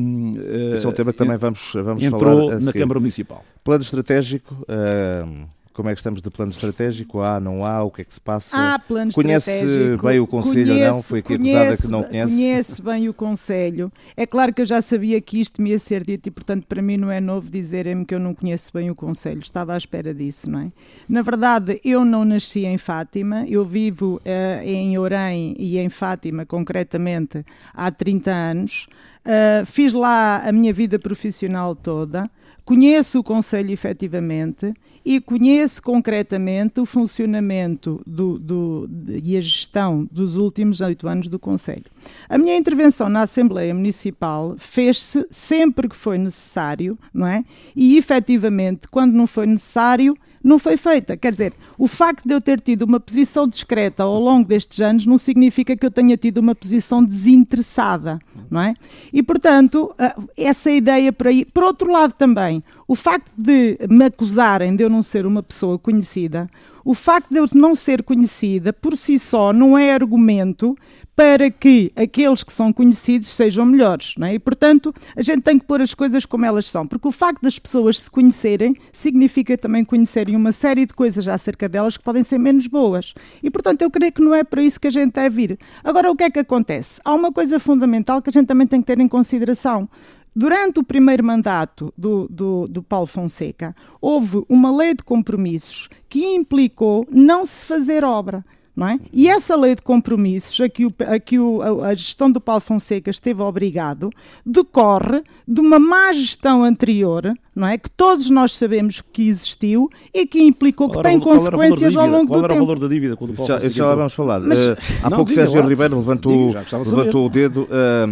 esse é um tema que também vamos entrou falar na Câmara Municipal. Plano estratégico, Como é que estamos de plano estratégico? Há, não há? O que é que se passa? Há plano Conhece estratégico. bem o Conselho ou não? Foi aqui acusada que não conhece? Conheço bem o Conselho. É claro que eu já sabia que isto me ia ser dito e, portanto, para mim não é novo dizerem-me que eu não conheço bem o Conselho. Estava à espera disso, não é? Na verdade, eu não nasci em Fátima. Eu vivo em Orém e em Fátima, concretamente, há 30 anos. Fiz lá a minha vida profissional toda. Conheço o Conselho efetivamente e conheço concretamente o funcionamento e a gestão dos últimos 8 anos do Conselho. A minha intervenção na Assembleia Municipal fez-se sempre que foi necessário, não é? E efetivamente, quando não foi necessário, não foi feita. Quer dizer, o facto de eu ter tido uma posição discreta ao longo destes anos não significa que eu tenha tido uma posição desinteressada, não é? E, portanto, essa ideia por aí... Por outro lado também, o facto de me acusarem de eu não ser uma pessoa conhecida, o facto de eu não ser conhecida, por si só, não é argumento para que aqueles que são conhecidos sejam melhores, não é? E, portanto, a gente tem que pôr as coisas como elas são, porque o facto das pessoas se conhecerem significa também conhecerem uma série de coisas acerca delas que podem ser menos boas. E, portanto, eu creio que não é para isso que a gente deve ir. Agora, o que é que acontece? Há uma coisa fundamental que a gente também tem que ter em consideração. Durante o primeiro mandato do Paulo Fonseca, houve uma lei de compromissos que implicou não se fazer obra. Não é? E essa lei de compromissos a que a gestão do Paulo Fonseca esteve obrigado decorre de uma má gestão anterior, não é? Que todos nós sabemos que existiu e que implicou que tem consequências ao longo do tempo. Qual era o valor da dívida? Já lá vamos falar. Há pouco Sérgio Ribeiro levantou o dedo.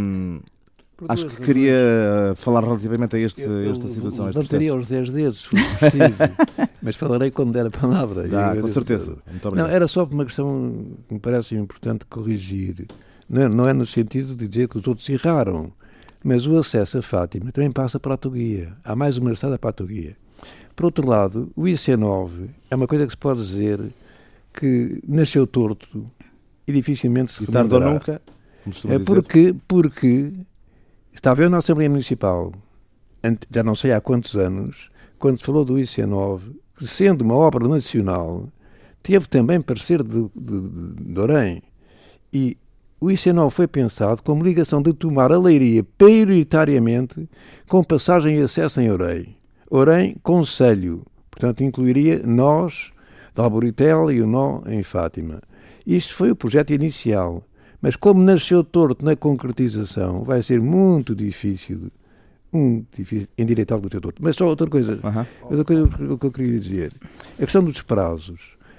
Acho que queria falar relativamente a esta situação. Levantaria os 10 dedos, se for preciso, mas falarei quando der a palavra. Com certeza. Muito obrigado. Não, era só uma questão que me parece importante corrigir. Não é no sentido de dizer que os outros erraram, mas o acesso a Fátima também passa para a Toguia. Há mais uma estrada para a Toguia. Por outro lado, o IC9 é uma coisa que se pode dizer que nasceu torto e dificilmente se remendará. Tarde ou nunca, como é porque estava eu na Assembleia Municipal, já não sei há quantos anos, quando se falou do IC9, que sendo uma obra nacional, teve também parecer de Orém. E o IC9 foi pensado como ligação de tomar a Leiria prioritariamente com passagem e acesso em Orém. Orém, Conselho. Portanto, incluiria nós, de Alboritel e o nó em Fátima. Isto foi o projeto inicial. Mas como nasceu torto na concretização, vai ser muito difícil endireitar o teu torto. Mas só outra coisa, outra coisa que eu queria dizer. A questão dos prazos.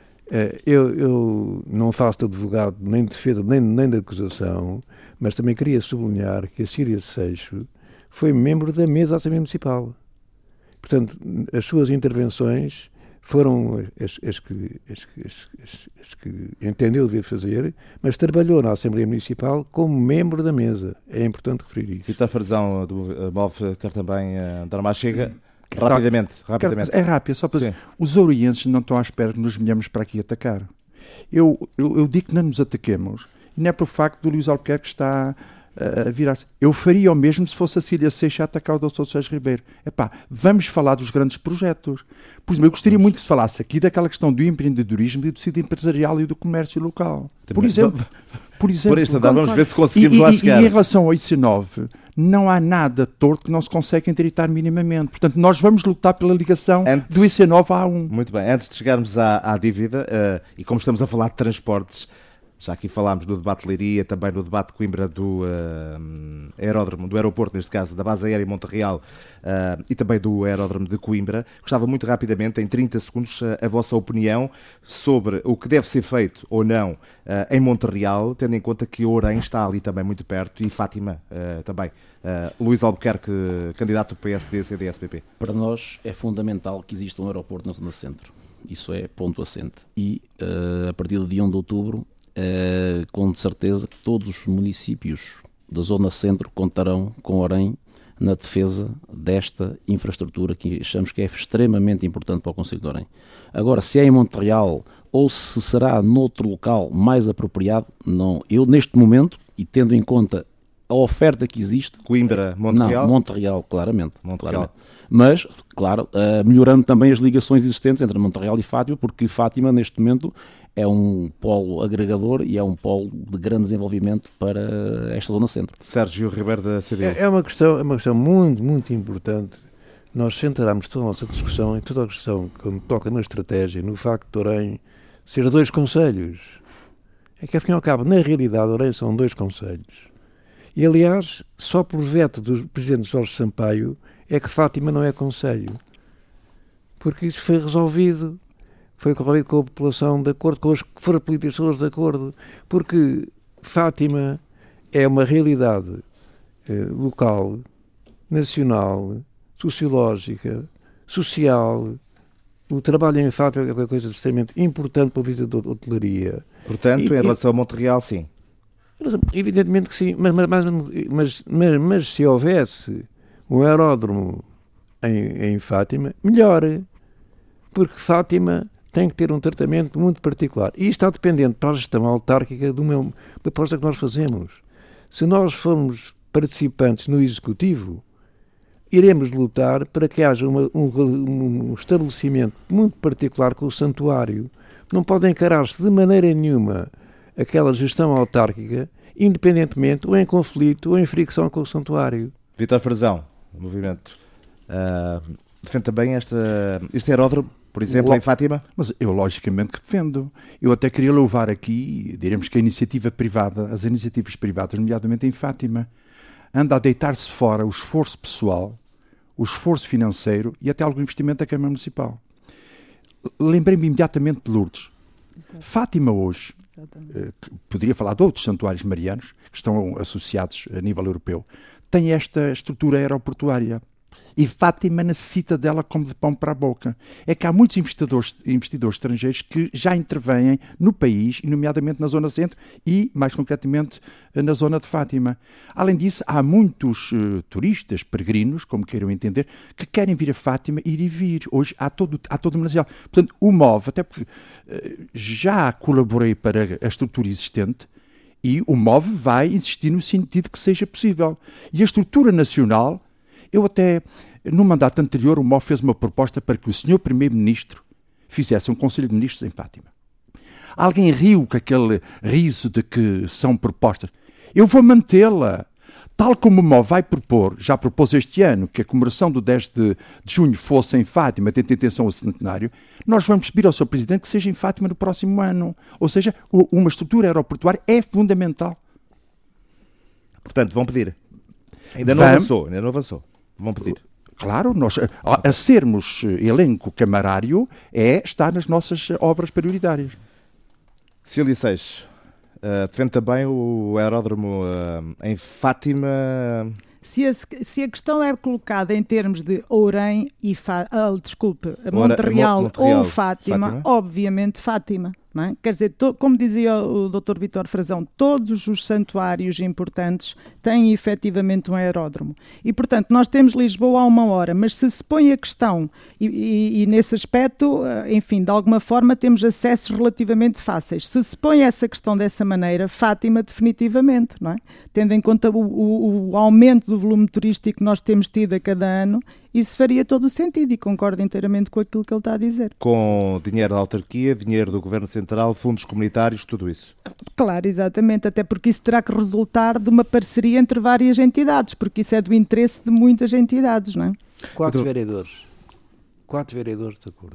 Eu não faço de advogado nem de defesa nem de acusação, mas também queria sublinhar que a Cília Seixo foi membro da mesa da Assembleia Municipal. Portanto, as suas intervenções foram as que entendeu devia fazer, mas trabalhou na Assembleia Municipal como membro da mesa. É importante referir isso. Vitor Frazão do MOV quer também dar mais chega. Rapidamente. É rápido, só para dizer. Os ourienses não estão à espera que nos venhamos para aqui atacar. Eu digo que não nos ataquemos, e não é por facto do Luís Albuquerque que está a virar-se. Eu faria o mesmo se fosse a Cília Seixo a atacar o Dr. Sérgio Ribeiro. Vamos falar dos grandes projetos. Por exemplo, eu gostaria muito que se falasse aqui daquela questão do empreendedorismo e do tecido empresarial e do comércio local. Por exemplo, vamos ver se conseguimos lá chegar. E em relação ao IC9, não há nada torto que não se consegue endireitar minimamente. Portanto, nós vamos lutar pela ligação do IC9 à A1. Muito bem. Antes de chegarmos à dívida, e como estamos a falar de transportes, já aqui falámos do debate de Leiria, também no debate de Coimbra do aeródromo, do aeroporto, neste caso, da base aérea em Monterreal, e também do aeródromo de Coimbra. Gostava muito rapidamente, em 30 segundos, a vossa opinião sobre o que deve ser feito ou não em Monterreal, tendo em conta que Orém está ali também muito perto e Fátima também. Luís Albuquerque, candidato do PSD, CDS-PP. Para nós é fundamental que exista um aeroporto na zona centro. Isso é ponto assente. E a partir do dia 1 de outubro, com certeza que todos os municípios da zona centro contarão com Orém na defesa desta infraestrutura que achamos que é extremamente importante para o Concelho de Orém. Agora, se é em Monterreal ou se será noutro local mais apropriado, não. Eu neste momento, e tendo em conta a oferta que existe... Coimbra, Monterreal? Não, Monterreal, claramente. Mas, claro, melhorando também as ligações existentes entre Monterreal e Fátima, porque Fátima, neste momento, é um polo agregador e é um polo de grande desenvolvimento para esta zona centro. Sérgio Ribeiro, da CDU. É uma questão muito, muito importante. Nós centramos toda a nossa discussão em toda a questão que toca na estratégia, no facto de Orem ser 2 concelhos. É que, afinal e ao cabo, na realidade, Orem são 2 concelhos. E, aliás, só por veto do presidente Jorge Sampaio é que Fátima não é concelho. Porque isso foi resolvido com a população, de acordo com os que foram políticos todos de acordo. Porque Fátima é uma realidade local, nacional, sociológica, social. O trabalho em Fátima é uma coisa extremamente importante para a vida da hotelaria. Portanto, em relação a Monterreal, sim. Evidentemente que sim, mas se houvesse um aeródromo em Fátima, melhor, porque Fátima tem que ter um tratamento muito particular. E isto está dependente para a gestão autárquica da proposta que nós fazemos. Se nós formos participantes no Executivo, iremos lutar para que haja um estabelecimento muito particular com o santuário. Não pode encarar-se de maneira nenhuma aquela gestão autárquica, independentemente, ou em conflito, ou em fricção com o santuário. Vítor Frazão, movimento, defende também este aeródromo, por exemplo, em Fátima? Mas eu logicamente que defendo. Eu até queria louvar aqui, diremos que a iniciativa privada, as iniciativas privadas, nomeadamente em Fátima, anda a deitar-se fora o esforço pessoal, o esforço financeiro e até algum investimento da Câmara Municipal. Lembrei-me imediatamente de Lourdes. Exato. Fátima hoje, poderia falar de outros santuários marianos que estão associados a nível europeu, tem esta estrutura aeroportuária. E Fátima necessita dela como de pão para a boca. É que há muitos investidores estrangeiros que já intervêm no país, e nomeadamente na zona centro e, mais concretamente, na zona de Fátima. Além disso, há muitos turistas, peregrinos, como queiram entender, que querem vir a Fátima ir e vir. Hoje há todo o Brasil. Portanto, o MOV, até porque já colaborei para a estrutura existente, e o MOV vai insistir no sentido que seja possível. E a estrutura nacional... Eu até, no mandato anterior, o MOV fez uma proposta para que o Sr. Primeiro-Ministro fizesse um Conselho de Ministros em Fátima. Alguém riu com aquele riso de que são propostas. Eu vou mantê-la. Tal como o MOV vai propor, já propôs este ano, que a comemoração do 10 de junho fosse em Fátima, tendo intenção ao centenário, nós vamos pedir ao Sr. Presidente que seja em Fátima no próximo ano. Ou seja, uma estrutura aeroportuária é fundamental. Portanto, vão pedir. Ainda não avançou. Vão pedir. Claro, nós, a sermos elenco camarário está nas nossas obras prioritárias. Cília Seixas, defende também o aeródromo em Fátima. Se a questão é colocada em termos de Ourém e Monterreal ou Fátima, obviamente Fátima. Não é? Quer dizer, como dizia o Dr. Vítor Frazão, todos os santuários importantes têm efetivamente um aeródromo. E, portanto, nós temos Lisboa a 1 hora, mas se se põe a questão, e nesse aspecto, enfim, de alguma forma temos acessos relativamente fáceis. Se se põe essa questão dessa maneira, Fátima definitivamente, não é? Tendo em conta o aumento do volume turístico que nós temos tido a cada ano, isso faria todo o sentido e concordo inteiramente com aquilo que ele está a dizer. Com dinheiro da autarquia, dinheiro do Governo Central, fundos comunitários, tudo isso. Claro, exatamente, até porque isso terá que resultar de uma parceria entre várias entidades, porque isso é do interesse de muitas entidades, não é? 4 vereadores de acordo.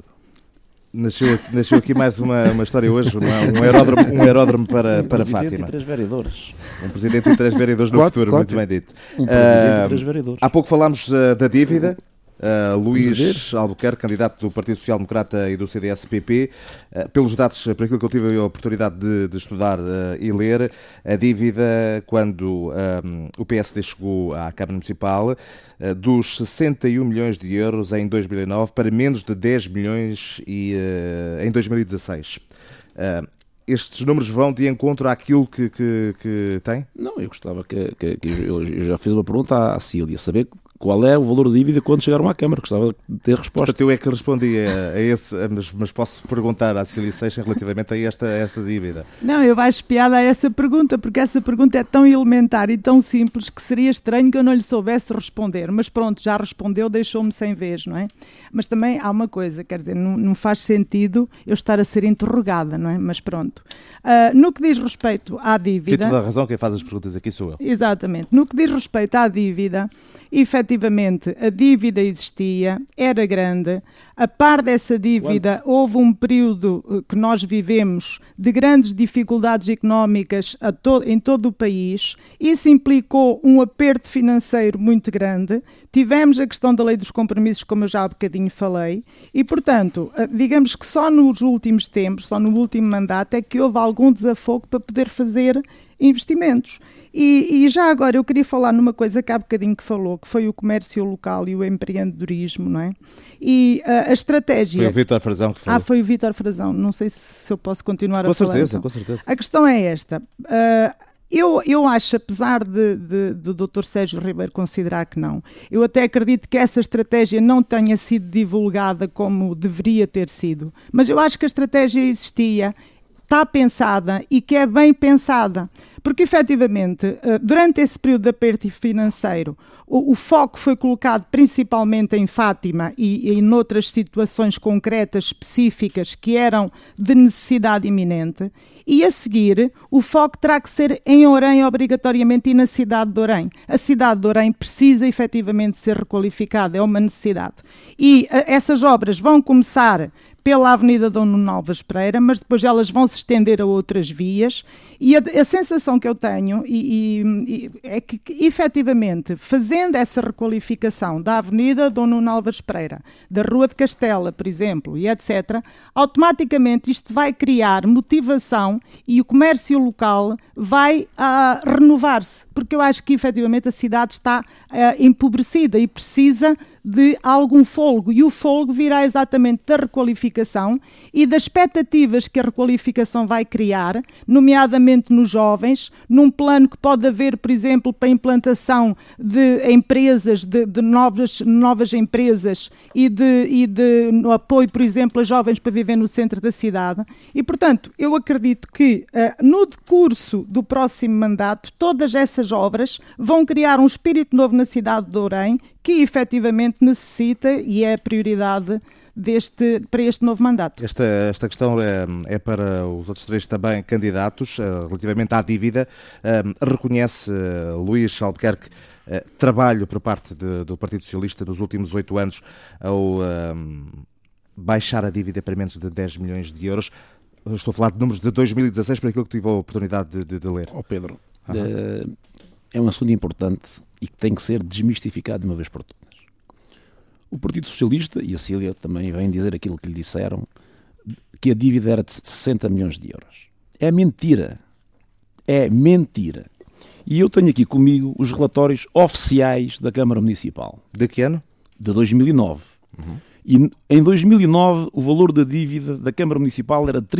Nasceu aqui mais uma história hoje, um aeródromo para Fátima. Um presidente e 3 vereadores. Um presidente e 3 vereadores no futuro, muito bem dito. Um presidente e 3 vereadores. Há pouco falámos da dívida. Luís Albuquerque, candidato do Partido Social Democrata e do CDS-PP, pelos dados, por aquilo que eu tive a oportunidade de estudar e ler, a dívida, quando o PSD chegou à Câmara Municipal, dos 61 milhões de euros em 2009 para menos de 10 milhões em 2016. Estes números vão de encontro àquilo que tem? Não, eu gostava que eu já fiz uma pergunta à Cília, saber qual é o valor da dívida quando chegaram à Câmara. Gostava de ter resposta. Portanto, eu é que respondi a esse, mas posso perguntar à Cecília Seixas relativamente a esta dívida. Não, eu acho piada a essa pergunta, porque essa pergunta é tão elementar e tão simples que seria estranho que eu não lhe soubesse responder. Mas pronto, já respondeu, deixou-me sem vez, não é? Mas também há uma coisa, quer dizer, não faz sentido eu estar a ser interrogada, não é? Mas pronto. No que diz respeito à dívida... Tem toda a razão, quem faz as perguntas aqui sou eu. Exatamente. No que diz respeito à dívida, efetivamente, a dívida existia, era grande. A par dessa dívida, houve um período que nós vivemos de grandes dificuldades económicas em todo o país. Isso implicou um aperto financeiro muito grande. Tivemos a questão da lei dos compromissos, como eu já há bocadinho falei, e, portanto, digamos que só nos últimos tempos, só no último mandato, é que houve algum desafogo para poder fazer investimentos. E já agora eu queria falar numa coisa que há bocadinho que falou, que foi o comércio local e o empreendedorismo, não é? E a estratégia... Foi o Vítor Frazão que falou. Foi o Vítor Frazão. Não sei se eu posso continuar a falar. Com certeza. A questão é esta. Eu acho, apesar do Dr. Sérgio Ribeiro considerar que não, eu até acredito que essa estratégia não tenha sido divulgada como deveria ter sido, mas eu acho que a estratégia existia, está pensada e que é bem pensada, porque efetivamente, durante esse período de aperto financeiro, o foco foi colocado principalmente em Fátima e em outras situações concretas, específicas, que eram de necessidade iminente, e a seguir o foco terá que ser em Orem obrigatoriamente e na cidade de Orem. A cidade de Orem precisa efetivamente ser requalificada, é uma necessidade. E essas obras vão começar pela Avenida Dom Nuno Alves Pereira, mas depois elas vão se estender a outras vias, e a sensação que eu tenho é que efetivamente, fazendo essa requalificação da Avenida Dom Nuno Alves Pereira, da Rua de Castela, por exemplo, e etc., automaticamente isto vai criar motivação e o comércio local vai renovar-se, porque eu acho que efetivamente a cidade está empobrecida e precisa de algum fôlego, e o fôlego virá exatamente da requalificação e das expectativas que a requalificação vai criar, nomeadamente nos jovens, num plano que pode haver, por exemplo, para a implantação de empresas, de novas empresas e no apoio, por exemplo, a jovens para viver no centro da cidade. E, portanto, eu acredito que no decurso do próximo mandato, todas essas obras vão criar um espírito novo na cidade de Orem, que efetivamente necessita e é a prioridade para este novo mandato. Esta questão é para os outros três também candidatos. Relativamente à dívida, reconhece Luís Albuquerque trabalho por parte do Partido Socialista nos últimos 8 anos ao baixar a dívida para menos de 10 milhões de euros. Eu estou a falar de números de 2016, para aquilo que tive a oportunidade de ler. Pedro, é um assunto importante e que tem que ser desmistificado de uma vez por todas. O Partido Socialista, e a Cília também vem dizer aquilo que lhe disseram, que a dívida era de 60 milhões de euros. É mentira. É mentira. E eu tenho aqui comigo os relatórios oficiais da Câmara Municipal. De que ano? De 2009. E em 2009 o valor da dívida da Câmara Municipal era de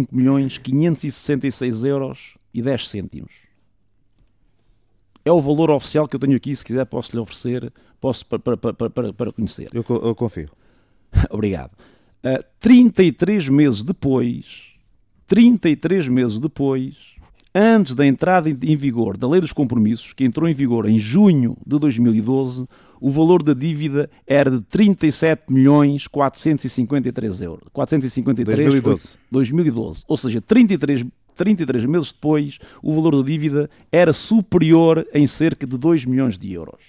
35.566 euros e 10 cêntimos. É o valor oficial que eu tenho aqui, se quiser posso lhe oferecer, para conhecer. Eu confio. Obrigado. 33 meses depois, antes da entrada em vigor da Lei dos Compromissos, que entrou em vigor em junho de 2012, o valor da dívida era de 37.453 euros. 2012. Ou seja, 33 meses depois, o valor da dívida era superior em cerca de 2 milhões de euros.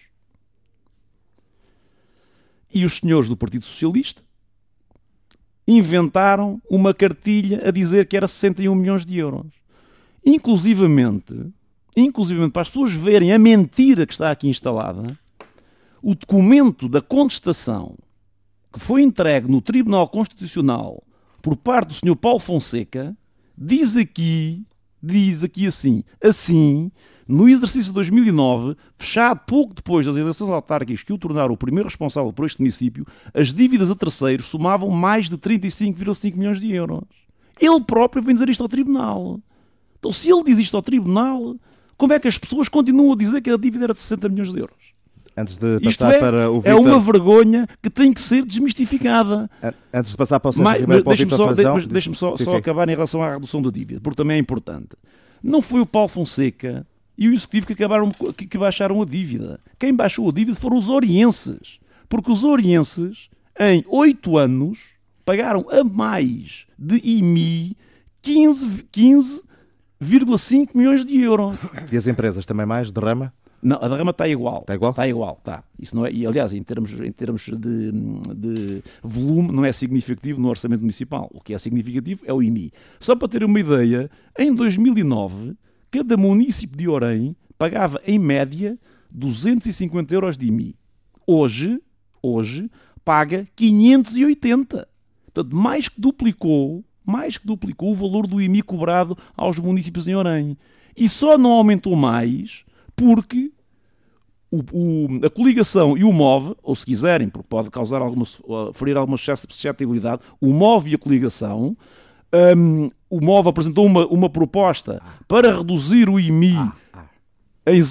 E os senhores do Partido Socialista inventaram uma cartilha a dizer que era 61 milhões de euros. Inclusivamente, para as pessoas verem a mentira que está aqui instalada, o documento da contestação que foi entregue no Tribunal Constitucional por parte do Sr. Paulo Fonseca diz aqui assim, no exercício de 2009, fechado pouco depois das eleições autárquicas que o tornaram o primeiro responsável por este município, as dívidas a terceiros somavam mais de 35,5 milhões de euros. Ele próprio vem dizer isto ao Tribunal. Então, se ele diz isto ao Tribunal, como é que as pessoas continuam a dizer que a dívida era de 60 milhões de euros? Antes de Isto passar para o Vítor... é uma vergonha que tem que ser desmistificada. Antes de passar para o Sérgio Ribeiro, para o Vítor Frazão... Deixa-me só acabar em relação à redução da dívida, porque também é importante. Não foi o Paulo Fonseca e o Executivo que baixaram a dívida. Quem baixou a dívida foram os orienses. Porque os orienses, em 8 anos, pagaram a mais de IMI 15,5 milhões de euros. E as empresas também mais? Derrama? Não, a derrama está igual. Está igual? Está igual, está. Isso não é, e, aliás, em termos de volume, não é significativo no orçamento municipal. O que é significativo é o IMI. Só para ter uma ideia, em 2009, cada município de Orem pagava, em média, 250 euros de IMI. Hoje paga 580. Portanto, mais que duplicou o valor do IMI cobrado aos municípios em Orem. E só não aumentou mais porque a coligação e o MOV, ou se quiserem, porque pode causar ferir alguma suscetibilidade, o MOV e a coligação, o MOV apresentou uma proposta para reduzir o IMI de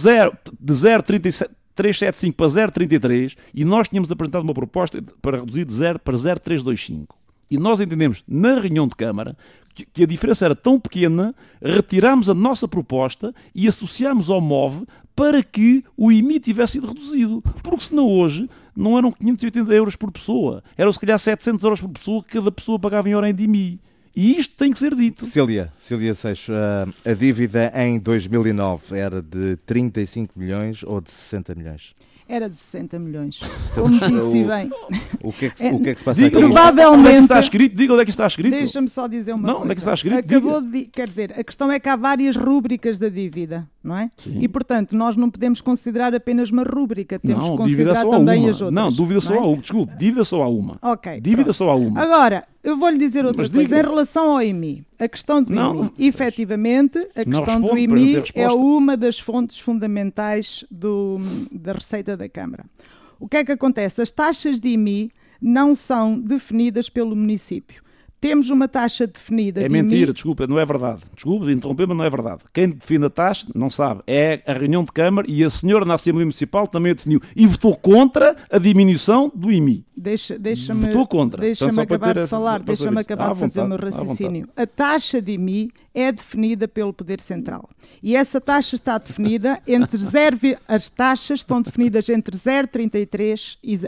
0,375 para 0,33 e nós tínhamos apresentado uma proposta para reduzir de 0 para 0,325. E nós entendemos, na reunião de Câmara, que a diferença era tão pequena, retirámos a nossa proposta e associámos ao MOV para que o IMI tivesse sido reduzido. Porque senão hoje não eram 580 euros por pessoa, eram se calhar 700 euros por pessoa que cada pessoa pagava em Orem de IMI. E isto tem que ser dito. Cília Seixo, a dívida em 2009 era de 35 milhões ou de 60 milhões? Era de 60 milhões. Como disse bem. O que é que se passa aqui? Provavelmente... Onde é que está escrito? Diga onde é que está escrito. Deixa-me só dizer uma coisa. Onde é que está escrito? Quer dizer, a questão é que há várias rúbricas da dívida, não é? Sim. E, portanto, nós não podemos considerar apenas uma rúbrica. Temos que considerar também as outras. Não, dívida só há uma. Desculpe, dívida só há uma. Ok. Dívida só há uma. Agora, eu vou-lhe dizer outra coisa. Em relação ao IMI, a questão do IMI, efetivamente, a questão do IMI é uma das fontes fundamentais da receita da Câmara. O que é que acontece? As taxas de IMI não são definidas pelo município. Temos uma taxa definida de mentira, IMI... desculpa, não é verdade. Desculpa interromper, mas não é verdade. Quem define a taxa, não sabe. É a reunião de Câmara e a senhora na Assembleia Municipal também a definiu. E votou contra a diminuição do IMI. Votou contra. Deixa-me acabar de falar, deixa-me acabar de fazer o meu raciocínio. A taxa de IMI é definida pelo Poder Central. E essa taxa está definida entre as taxas estão definidas entre 0,33 e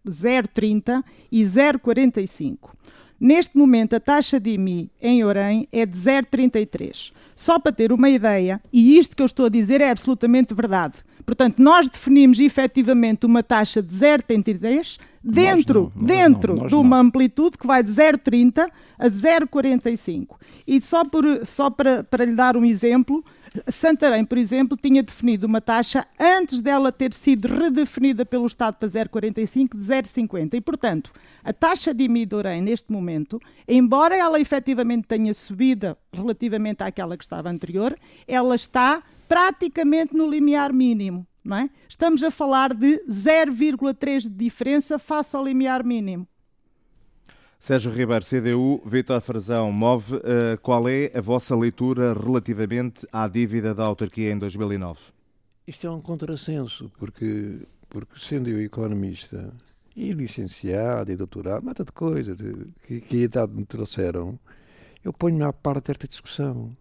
0,30 e 0,45. Neste momento, a taxa de IMI em Orem é de 0,33. Só para ter uma ideia, e isto que eu estou a dizer é absolutamente verdade. Portanto, nós definimos efetivamente uma taxa de 0,33 dentro de uma amplitude que vai de 0,30 a 0,45. E só para lhe dar um exemplo, Santarém, por exemplo, tinha definido uma taxa antes dela ter sido redefinida pelo Estado para 0,45 de 0,50. E, portanto, a taxa de IMI de Orem, neste momento, embora ela efetivamente tenha subido relativamente àquela que estava anterior, ela está praticamente no limiar mínimo, não é? Estamos a falar de 0,3 de diferença face ao limiar mínimo. Sérgio Ribeiro, CDU, Vítor Frazão, MOV, qual é a vossa leitura relativamente à dívida da autarquia em 2009? Isto é um contrassenso, porque sendo eu economista e licenciado e doutorado, mata de coisas que a idade me trouxeram, eu ponho-me à parte desta discussão.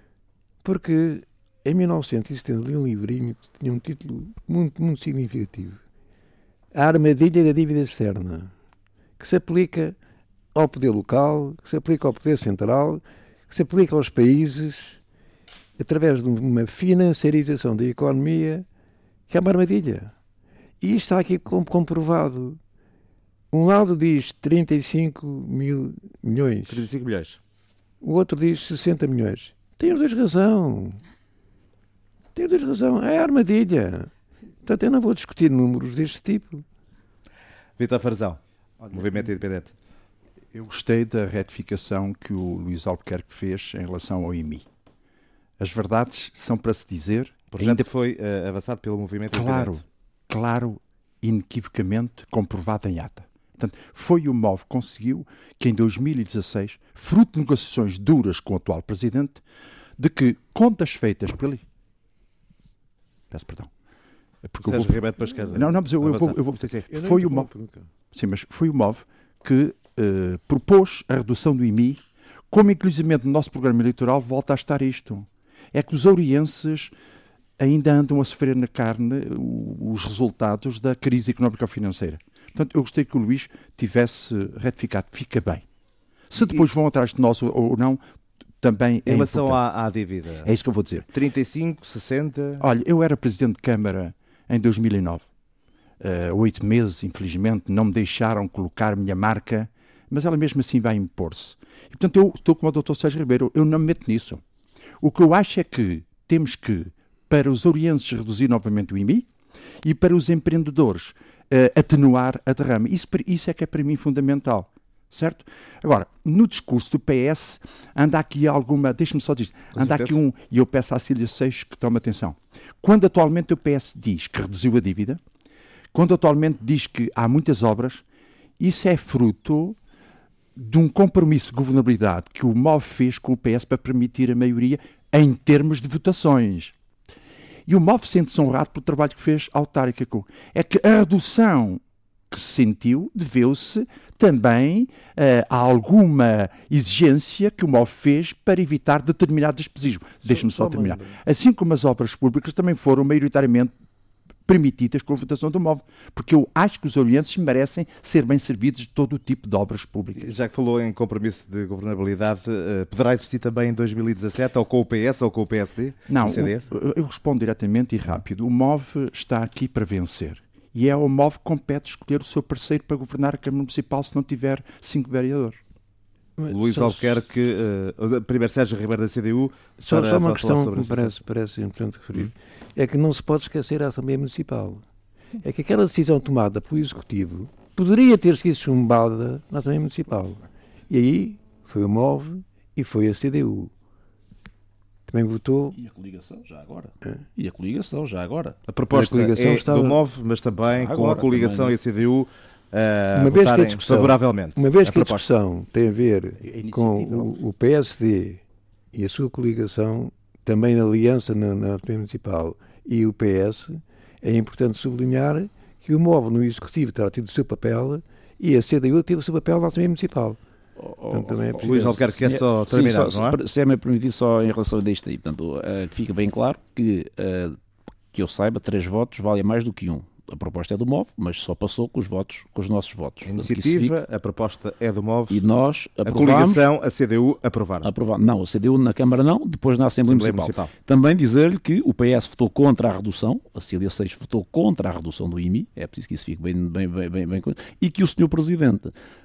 Porque em 1970 li um livrinho que tinha um título muito, muito significativo. A armadilha da dívida externa, que se aplica ao poder local, que se aplica ao poder central, que se aplica aos países, através de uma financiarização da economia, que é uma armadilha. E isto está aqui comprovado. Um lado diz 35 mil milhões. 35 milhões. O outro diz 60 milhões. Tem os dois razão. É a armadilha. Portanto, eu não vou discutir números deste tipo. Vítor Frazão, Movimento Independente. Eu gostei da retificação que o Luís Albuquerque fez em relação ao IMI. As verdades são para se dizer... O projeto foi avançado pelo Movimento Independente. Claro, inequivocamente comprovado em ata. Portanto, foi o MOV que conseguiu que em 2016, fruto de negociações duras com o atual Presidente, de que contas feitas Porque Sérgio Ribeiro para a esquerda. Não, mas eu vou dizer. Foi o MOV. Sim, mas foi o MOV que propôs a redução do IMI, como inclusivamente no nosso programa eleitoral volta a estar isto. É que os ourienses ainda andam a sofrer na carne os resultados da crise económica-financeira. Portanto, eu gostei que o Luís tivesse retificado. Fica bem. Se depois vão atrás de nós ou não, também é em relação importante. à dívida. É isso que eu vou dizer. 35, 60... Olha, eu era Presidente de Câmara em 2009. 8 meses, infelizmente, não me deixaram colocar minha marca, mas ela mesmo assim vai impor-se. E, portanto, eu estou como o Dr. Sérgio Ribeiro, eu não me meto nisso. O que eu acho é que temos que, para os ourienses, reduzir novamente o IMI e para os empreendedores atenuar a derrama. Isso é que é para mim fundamental. Certo? Agora, no discurso do PS anda aqui alguma, deixe-me só dizer, anda aqui e eu peço à Cília Seixas que tome atenção. Quando atualmente o PS diz que reduziu a dívida, quando atualmente diz que há muitas obras, isso é fruto de um compromisso de governabilidade que o MOV fez com o PS para permitir a maioria em termos de votações. E o MOV sente-se honrado pelo trabalho que fez autárquico. É que a redução que se sentiu deveu-se também a alguma exigência que o MOV fez para evitar determinado despesismo. Deixe-me só terminar. Assim como as obras públicas também foram maioritariamente permitidas com a votação do MOV, porque eu acho que os ourienses merecem ser bem servidos de todo o tipo de obras públicas. Já que falou em compromisso de governabilidade, poderá existir também em 2017, ou com o PS ou com o PSD? Não, eu respondo diretamente e rápido. O MOV está aqui para vencer. E é ao MOV que compete escolher o seu parceiro para governar a Câmara Municipal se não tiver 5 vereadores. Luís Albuquerque, primeiro Sérgio Ribeiro da CDU. Só uma questão que me parece importante referir. É que não se pode esquecer a Assembleia Municipal. Sim. É que aquela decisão tomada pelo Executivo poderia ter sido chumbada na Assembleia Municipal. E aí foi o MOV e foi a CDU. Também votou... E a coligação, já agora. E a coligação, já agora. A proposta do MOV, mas também agora, com a coligação também, e a CDU votarem favoravelmente. Uma vez que a discussão tem a ver com o PSD e a sua coligação, também na aliança na Assembleia Municipal e o PS, é importante sublinhar que o MOV no Executivo terá tido o seu papel e a CDU teve o seu papel na Assembleia Municipal. Luís Albuquerque quer só terminar, não é? Se é me permitir só em relação a isto aí, portanto, fica bem claro que eu saiba, 3 votos valem mais do que 1. A proposta é do MOV, mas só passou com os nossos votos. A iniciativa, a proposta é do MOV. E nós aprovamos. A coligação, a CDU, aprovaram. Não, a CDU na Câmara não, depois na Assembleia Municipal. Também dizer-lhe que o PS votou contra a redução, a Cília Seixas votou contra a redução do IMI, é preciso que isso fique bem e que o Sr. Presidente,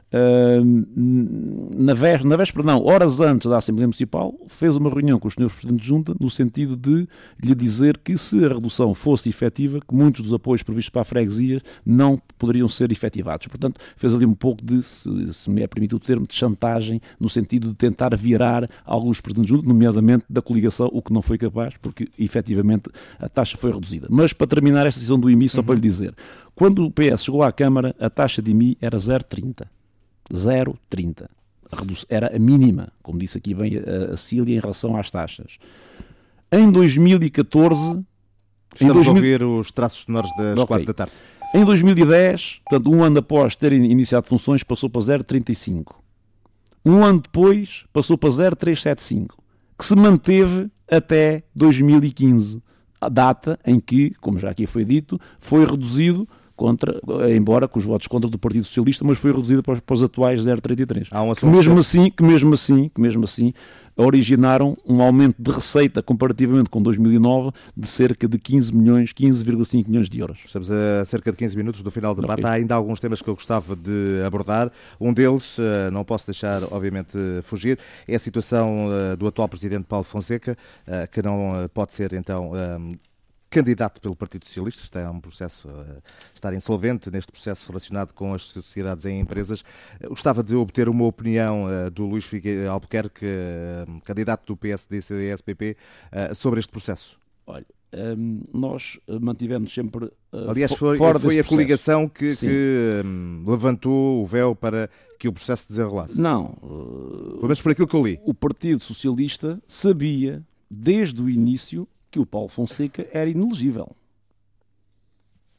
horas antes da Assembleia Municipal, fez uma reunião com os senhores Presidentes de Junta no sentido de lhe dizer que se a redução fosse efetiva, que muitos dos apoios previstos para a freguesia não poderiam ser efetivados. Portanto, fez ali um pouco de, se me é permitido o termo, de chantagem, no sentido de tentar virar alguns Presidentes de Junta, nomeadamente da coligação, o que não foi capaz, porque efetivamente a taxa foi reduzida. Mas para terminar esta decisão do IMI, só para lhe dizer, quando o PS chegou à Câmara, a taxa de IMI era 0,30. 0,30. Era a mínima, como disse aqui bem a Cília, em relação às taxas. Em 2014... Estamos a ouvir os traços sonoros das 4 da tarde. Em 2010, portanto, um ano após ter iniciado funções, passou para 0,35. Um ano depois, passou para 0,375, que se manteve até 2015, a data em que, como já aqui foi dito, foi reduzido embora com os votos contra do Partido Socialista, mas foi reduzido para os atuais 0,33. Que mesmo assim originaram um aumento de receita comparativamente com 2009 de cerca de 15,5 milhões de euros. Estamos a cerca de 15 minutos do final do debate. Okay. Há ainda alguns temas que eu gostava de abordar. Um deles, não posso deixar, obviamente, fugir, é a situação do atual Presidente Paulo Fonseca, que não pode ser, então... candidato pelo Partido Socialista, está em um processo, estar insolvente neste processo relacionado com as sociedades em empresas. Gostava de obter uma opinião do Luís Albuquerque, candidato do PSD, CDS, PP, sobre este processo. Olha, nós mantivemos sempre aliás, foi a coligação que levantou o véu para que o processo desenrolasse. Não. Pelo menos por aquilo que eu li. O Partido Socialista sabia, desde o início, que o Paulo Fonseca era inelegível.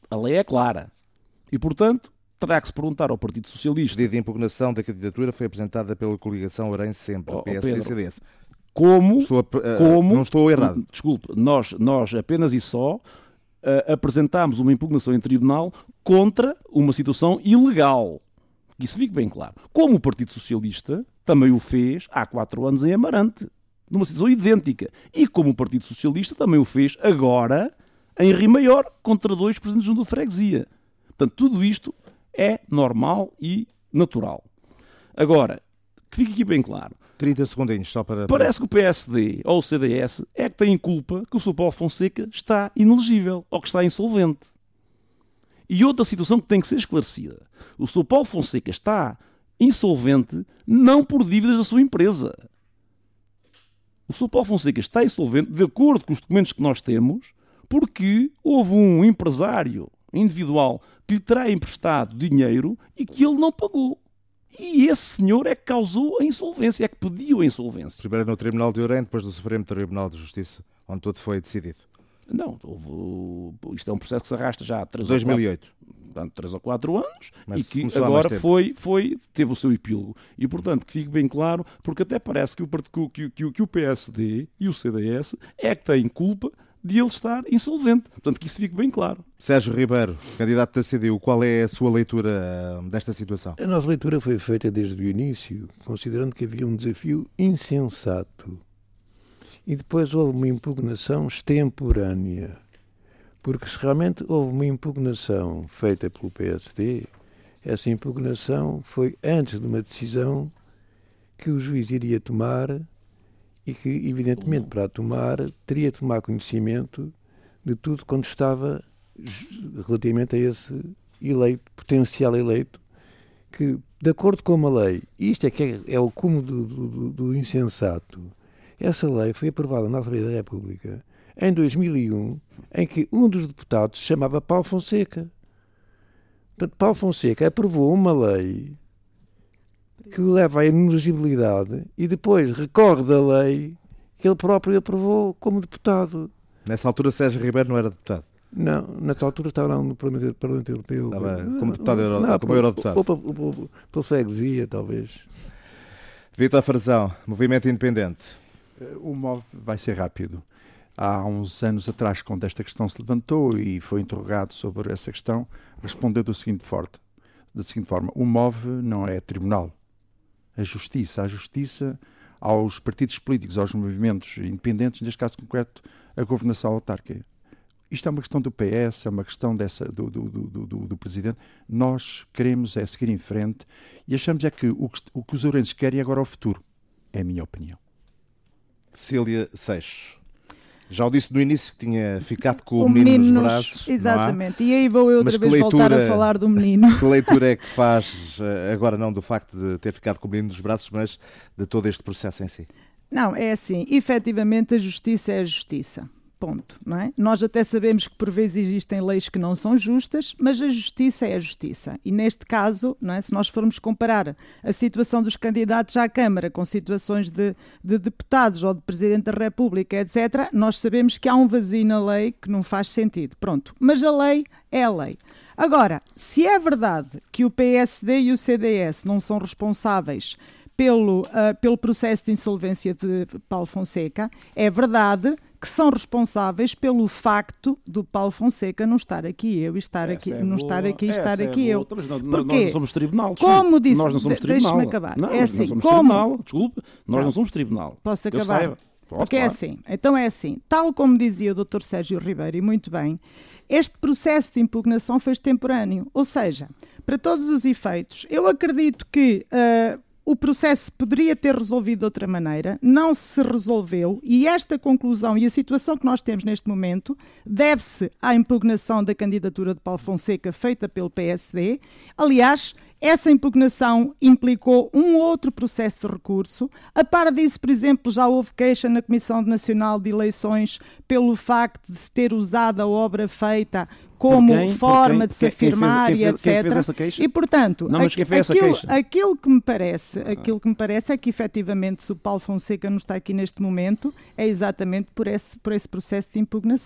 A lei é clara. E, portanto, terá que se perguntar ao Partido Socialista. O pedido de impugnação da candidatura foi apresentada pela coligação Ourém Sempre, PSD e CDS. Não estou errado. Desculpe, nós apenas e só apresentámos uma impugnação em tribunal contra uma situação ilegal. Que isso fique bem claro. Como o Partido Socialista também o fez há 4 anos em Amarante, numa situação idêntica. E como o Partido Socialista também o fez agora em Rio Maior, contra 2 presidentes de junta de freguesia. Portanto, tudo isto é normal e natural. Agora, que fique aqui bem claro. 30 segundinhos só para... Parece que o PSD ou o CDS é que têm culpa que o Sr. Paulo Fonseca está inelegível ou que está insolvente. E outra situação que tem que ser esclarecida. O Sr. Paulo Fonseca está insolvente não por dívidas da sua empresa. O Sr. Paulo Fonseca está insolvente, de acordo com os documentos que nós temos, porque houve um empresário individual que lhe terá emprestado dinheiro e que ele não pagou. E esse senhor é que causou a insolvência, é que pediu a insolvência. Primeiro no Tribunal de Ourém, depois do Supremo Tribunal de Justiça, onde tudo foi decidido. Não, isto é um processo que se arrasta já há 2008. 3 ou 4 anos. Mas e que agora teve o seu epílogo. E, portanto, que fique bem claro, porque até parece que o PSD e o CDS é que têm culpa de ele estar insolvente. Portanto, que isso fique bem claro. Sérgio Ribeiro, candidato da CDU, qual é a sua leitura desta situação? A nossa leitura foi feita desde o início, considerando que havia um desafio insensato. E depois houve uma impugnação extemporânea. Porque se realmente houve uma impugnação feita pelo PSD, essa impugnação foi antes de uma decisão que o juiz iria tomar e que, evidentemente, para a tomar, teria de tomar conhecimento de tudo quanto estava relativamente a esse eleito, potencial eleito, que, de acordo com uma lei, e isto é o cúmulo do insensato, essa lei foi aprovada na Assembleia da República em 2001, em que um dos deputados se chamava Paulo Fonseca. Portanto, Paulo Fonseca aprovou uma lei que leva à inelegibilidade e depois recorre da lei que ele próprio aprovou como deputado. Nessa altura, Sérgio Ribeiro não era deputado? Não, nessa altura estava lá no Parlamento Europeu. Estava como deputado, como eurodeputado. Ou pela freguesia, talvez. Vítor Frazão, Movimento Independente. O MOV vai ser rápido. Há uns anos atrás, quando esta questão se levantou e foi interrogado sobre essa questão, respondeu da seguinte forma: o MOV não é tribunal. A justiça aos partidos políticos, aos movimentos independentes, neste caso concreto, a governação autárquica. Isto é uma questão do PS, é uma questão do Presidente. Nós queremos é seguir em frente e achamos é que o que os ourenses querem agora é o futuro. É a minha opinião. Cília Seixas. Já o disse no início que tinha ficado com o menino nos braços. Exatamente. E aí vou eu outra vez voltar a falar do menino. Que leitura é que faz, agora não do facto de ter ficado com o menino nos braços, mas de todo este processo em si? Não, é assim. Efetivamente a justiça é a justiça. Ponto, não é? Nós até sabemos que por vezes existem leis que não são justas, mas a justiça é a justiça. E neste caso, não é? Se nós formos comparar a situação dos candidatos à Câmara com situações de deputados ou de Presidente da República, etc., nós sabemos que há um vazio na lei que não faz sentido. Pronto, mas a lei é a lei. Agora, se é verdade que o PSD e o CDS não são responsáveis pelo processo de insolvência de Paulo Fonseca, é verdade que são responsáveis pelo facto do Paulo Fonseca não estar aqui eu e estar aqui, não estar aqui e estar aqui eu. Porquê? Nós não somos tribunal. Como disse, nós não somos tribunal. Deixe-me acabar. Não, é assim, não somos tribunal. Desculpe, nós não somos tribunal. Posso acabar? Porque é assim. Então é assim. Tal como dizia o Dr. Sérgio Ribeiro, e muito bem, este processo de impugnação foi extemporâneo. Ou seja, para todos os efeitos, eu acredito que o processo poderia ter resolvido de outra maneira, não se resolveu e esta conclusão e a situação que nós temos neste momento deve-se à impugnação da candidatura de Paulo Fonseca feita pelo PSD. Aliás, essa impugnação implicou um outro processo de recurso. A par disso, por exemplo, já houve queixa na Comissão Nacional de Eleições pelo facto de se ter usado a obra feita como forma de se afirmar e etc. Quem fez essa queixa? E, portanto, não, mas quem fez essa queixa? Aquilo que me parece é que, efetivamente, se o Paulo Fonseca não está aqui neste momento, é exatamente por esse processo de impugnação.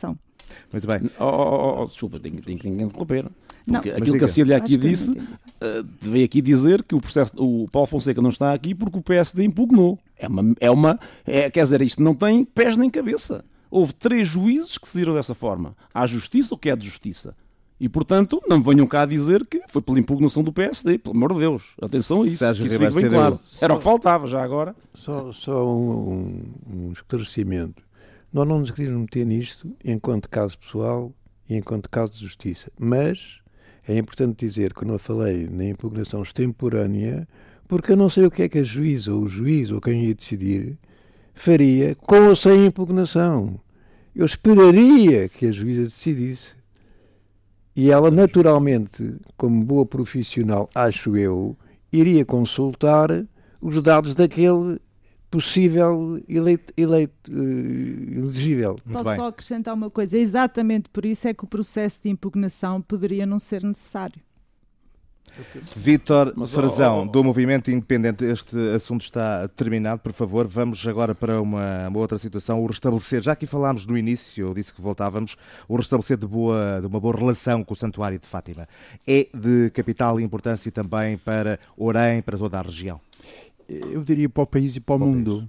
Muito bem. Desculpa, tenho que interromper. Porque Não, aquilo que a Cília aqui disse, veio aqui dizer que o Paulo Fonseca não está aqui porque o PSD impugnou. Quer dizer, isto não tem pés nem cabeça. Houve 3 juízes que decidiram dessa forma. Há justiça, o que é de justiça. E, portanto, não me venham cá a dizer que foi pela impugnação do PSD. Pelo amor de Deus. Atenção a isso. Que isso fique bem claro. Era o que faltava já agora. Só um esclarecimento. Nós não nos queríamos meter nisto enquanto caso pessoal e enquanto caso de justiça. Mas é importante dizer que eu não falei na impugnação extemporânea porque eu não sei o que é que a juíza ou o juiz ou quem ia decidir faria com ou sem impugnação. Eu esperaria que a juíza decidisse e ela naturalmente, como boa profissional, acho eu, iria consultar os dados daquele possível elegível. Posso só acrescentar uma coisa, exatamente por isso é que o processo de impugnação poderia não ser necessário. Vítor Frazão, do Movimento Independente, este assunto está terminado, por favor. Vamos agora para uma outra situação, o restabelecer, já aqui falámos no início, eu disse que voltávamos, o restabelecer de uma boa relação com o Santuário de Fátima. É de capital importância também para Orem, para toda a região? Eu diria para o país e para o mundo.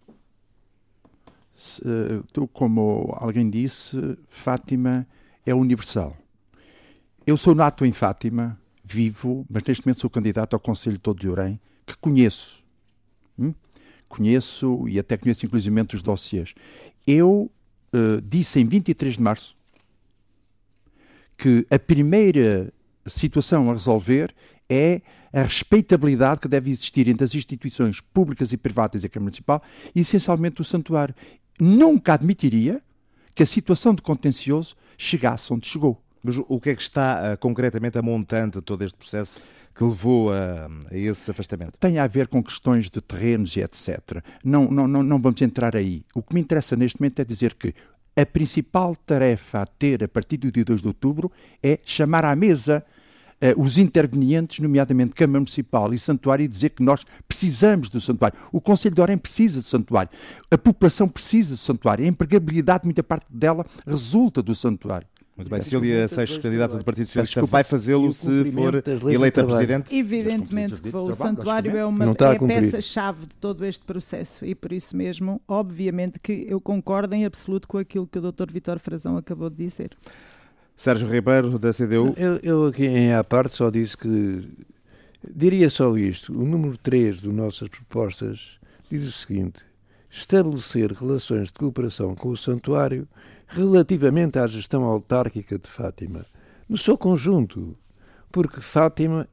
Como alguém disse, Fátima é universal. Eu sou nato em Fátima, vivo, mas neste momento sou candidato ao Conselho todo de Orem, que conheço. Conheço e até conheço inclusivamente os dossiês. Eu disse em 23 de março que a primeira situação a resolver é a respeitabilidade que deve existir entre as instituições públicas e privadas e a Câmara Municipal e, essencialmente, o Santuário. Nunca admitiria que a situação de contencioso chegasse onde chegou. Mas o que é que está concretamente a montante de todo este processo que levou a esse afastamento? Tem a ver com questões de terrenos e etc. Não vamos entrar aí. O que me interessa neste momento é dizer que a principal tarefa a ter a partir do dia 2 de outubro é chamar à mesa os intervenientes, nomeadamente Câmara Municipal e Santuário, e dizer que nós precisamos do Santuário. O Conselho de Orem precisa do Santuário. A população precisa do Santuário. A empregabilidade, muita parte dela, resulta do Santuário. Muito bem, Cília Seixas, candidata do Partido Socialista, vai fazê-lo se for eleita Presidente? Evidentemente que o Santuário é a peça-chave de todo este processo e por isso mesmo, obviamente, que eu concordo em absoluto com aquilo que o Dr. Vítor Frazão acabou de dizer. Sérgio Ribeiro, da CDU. Eu aqui em à parte só disse que diria só isto. O número 3 das nossas propostas diz o seguinte: estabelecer relações de cooperação com o Santuário relativamente à gestão autárquica de Fátima, no seu conjunto, porque Fátima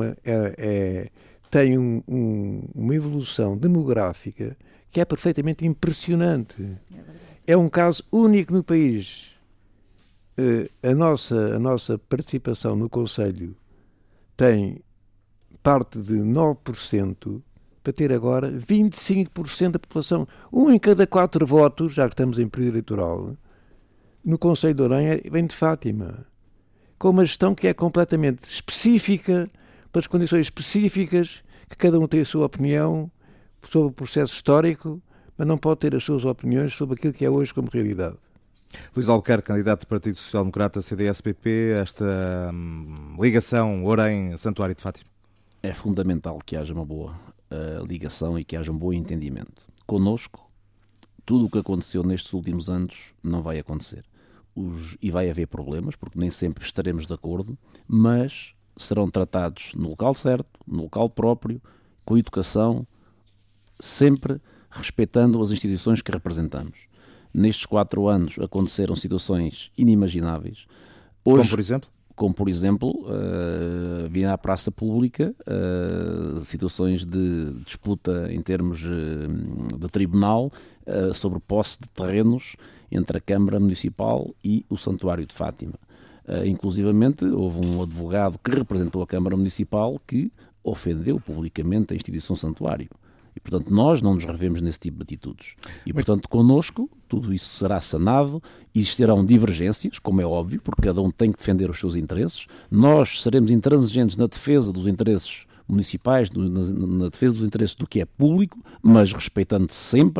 tem uma evolução demográfica que é perfeitamente impressionante. É um caso único no país. A nossa participação no Conselho tem parte de 9% para ter agora 25% da população. 1 em cada 4 votos, já que estamos em período eleitoral, no Conselho de Orem vem de Fátima. Com uma gestão que é completamente específica, pelas condições específicas, que cada um tem a sua opinião sobre o processo histórico, mas não pode ter as suas opiniões sobre aquilo que é hoje como realidade. Luís Albuquerque, candidato do Partido Social Democrata, CDS-PP, esta ligação Orem-Santuário de Fátima? É fundamental que haja uma boa ligação e que haja um bom entendimento. Connosco, tudo o que aconteceu nestes últimos anos não vai acontecer. E vai haver problemas, porque nem sempre estaremos de acordo, mas serão tratados no local certo, no local próprio, com educação, sempre respeitando as instituições que representamos. Nestes 4 anos aconteceram situações inimagináveis. Hoje, como por exemplo, vir à praça pública situações de disputa em termos de tribunal sobre posse de terrenos entre a Câmara Municipal e o Santuário de Fátima. Inclusivamente, houve um advogado que representou a Câmara Municipal que ofendeu publicamente a instituição Santuário. E, portanto, nós não nos revemos nesse tipo de atitudes. E, portanto, connosco, tudo isso será sanado, existirão divergências, como é óbvio, porque cada um tem que defender os seus interesses. Nós seremos intransigentes na defesa dos interesses municipais, na defesa dos interesses do que é público, mas respeitando sempre,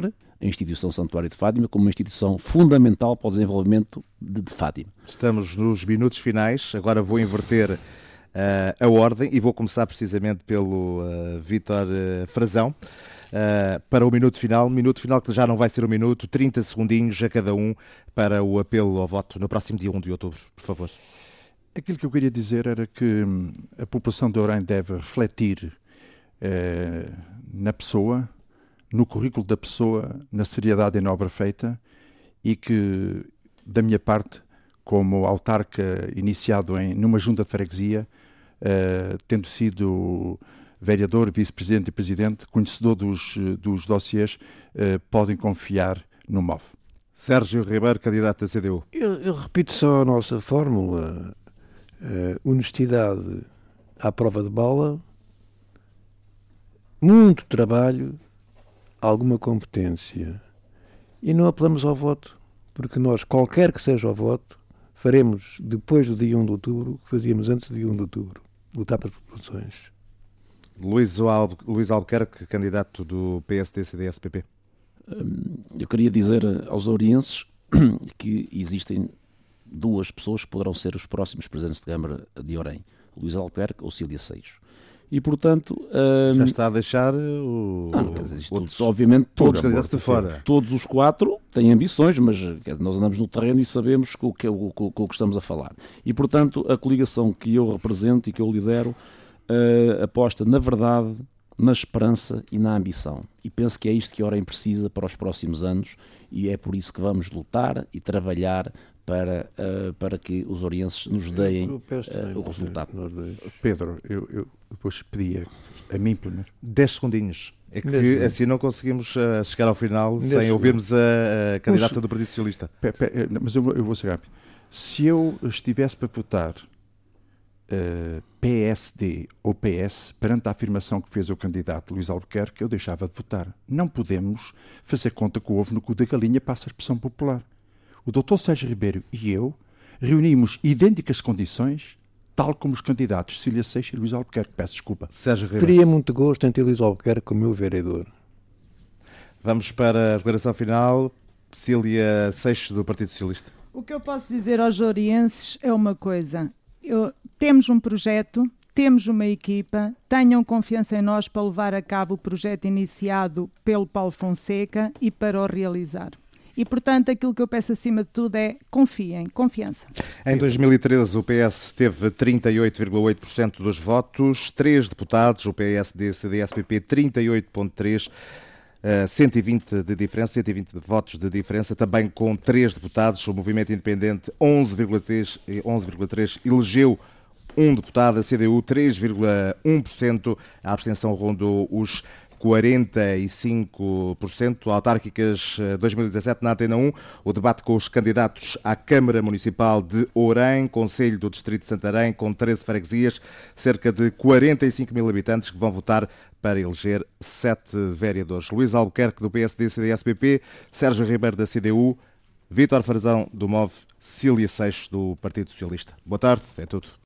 a instituição Santuário de Fátima como uma instituição fundamental para o desenvolvimento de Fátima. Estamos nos minutos finais, agora vou inverter a ordem e vou começar precisamente pelo Vítor Frazão. Para o minuto final que já não vai ser um minuto, 30 segundinhos a cada um para o apelo ao voto no próximo dia 1 de outubro, por favor. Aquilo que eu queria dizer era que a população de Ourém deve refletir na pessoa, no currículo da pessoa, na seriedade e na obra feita, e que, da minha parte, como autarca iniciado numa junta de freguesia, tendo sido vereador, vice-presidente e presidente, conhecedor dos dossiês, podem confiar no MOV. Sérgio Ribeiro, candidato da CDU. Eu repito só a nossa fórmula: honestidade à prova de bala, muito trabalho, alguma competência. E não apelamos ao voto, porque nós, qualquer que seja o voto, faremos depois do dia 1 de outubro o que fazíamos antes do dia 1 de outubro, lutar pelas populações. Luís Albuquerque, candidato do PSD-CDS-PP. Eu queria dizer aos ourienses que existem duas pessoas que poderão ser os próximos presidentes de Câmara de Ourém: Luís Albuquerque ou Cília Seixo. E, portanto... Já está a deixar obviamente, todos os candidatos de fora. Todos os 4 têm ambições, mas nós andamos no terreno e sabemos com o que estamos a falar. E, portanto, a coligação que eu represento e que eu lidero aposta na verdade, na esperança e na ambição. E penso que é isto que Ourém precisa para os próximos anos, e é por isso que vamos lutar e trabalhar para que os ourienses nos deem o resultado. Pedro, eu depois pedia a mim primeiro. 10 segundinhos. É que assim não conseguimos chegar ao final sem ouvirmos a candidata do Partido Socialista. Mas eu vou ser rápido. Se eu estivesse para votar PSD ou PS, perante a afirmação que fez o candidato Luís Albuquerque, eu deixava de votar. Não podemos fazer conta com o ovo no cu da galinha, passa a expressão popular. O Dr. Sérgio Ribeiro e eu reunimos idênticas condições, tal como os candidatos Cília Seixo e Luís Albuquerque. Peço desculpa. Sérgio Ribeiro. Teria muito gosto em ter Luís Albuquerque como meu vereador. Vamos para a declaração final. Cília Seixo, do Partido Socialista. O que eu posso dizer aos ourienses é uma coisa. Temos um projeto, temos uma equipa, tenham confiança em nós para levar a cabo o projeto iniciado pelo Paulo Fonseca e para o realizar. E, portanto, aquilo que eu peço acima de tudo é confiem, confiança. Em 2013, o PS teve 38,8% dos votos, 3 deputados, o PSD-CDS-PP 38,3%, 120 de diferença, 120 votos de diferença, também com 3 deputados, o Movimento Independente 11,3% elegeu um deputado, a CDU 3,1%, a abstenção rondou os 45%. Autárquicas 2017 na Antena 1, o debate com os candidatos à Câmara Municipal de Ourém, Conselho do Distrito de Santarém, com 13 freguesias, cerca de 45 mil habitantes que vão votar para eleger 7 vereadores. Luís Albuquerque, do PSD-CDS-PP, Sérgio Ribeiro, da CDU, Vítor Frazão, do MOV, Cília Seixo, do Partido Socialista. Boa tarde, é tudo.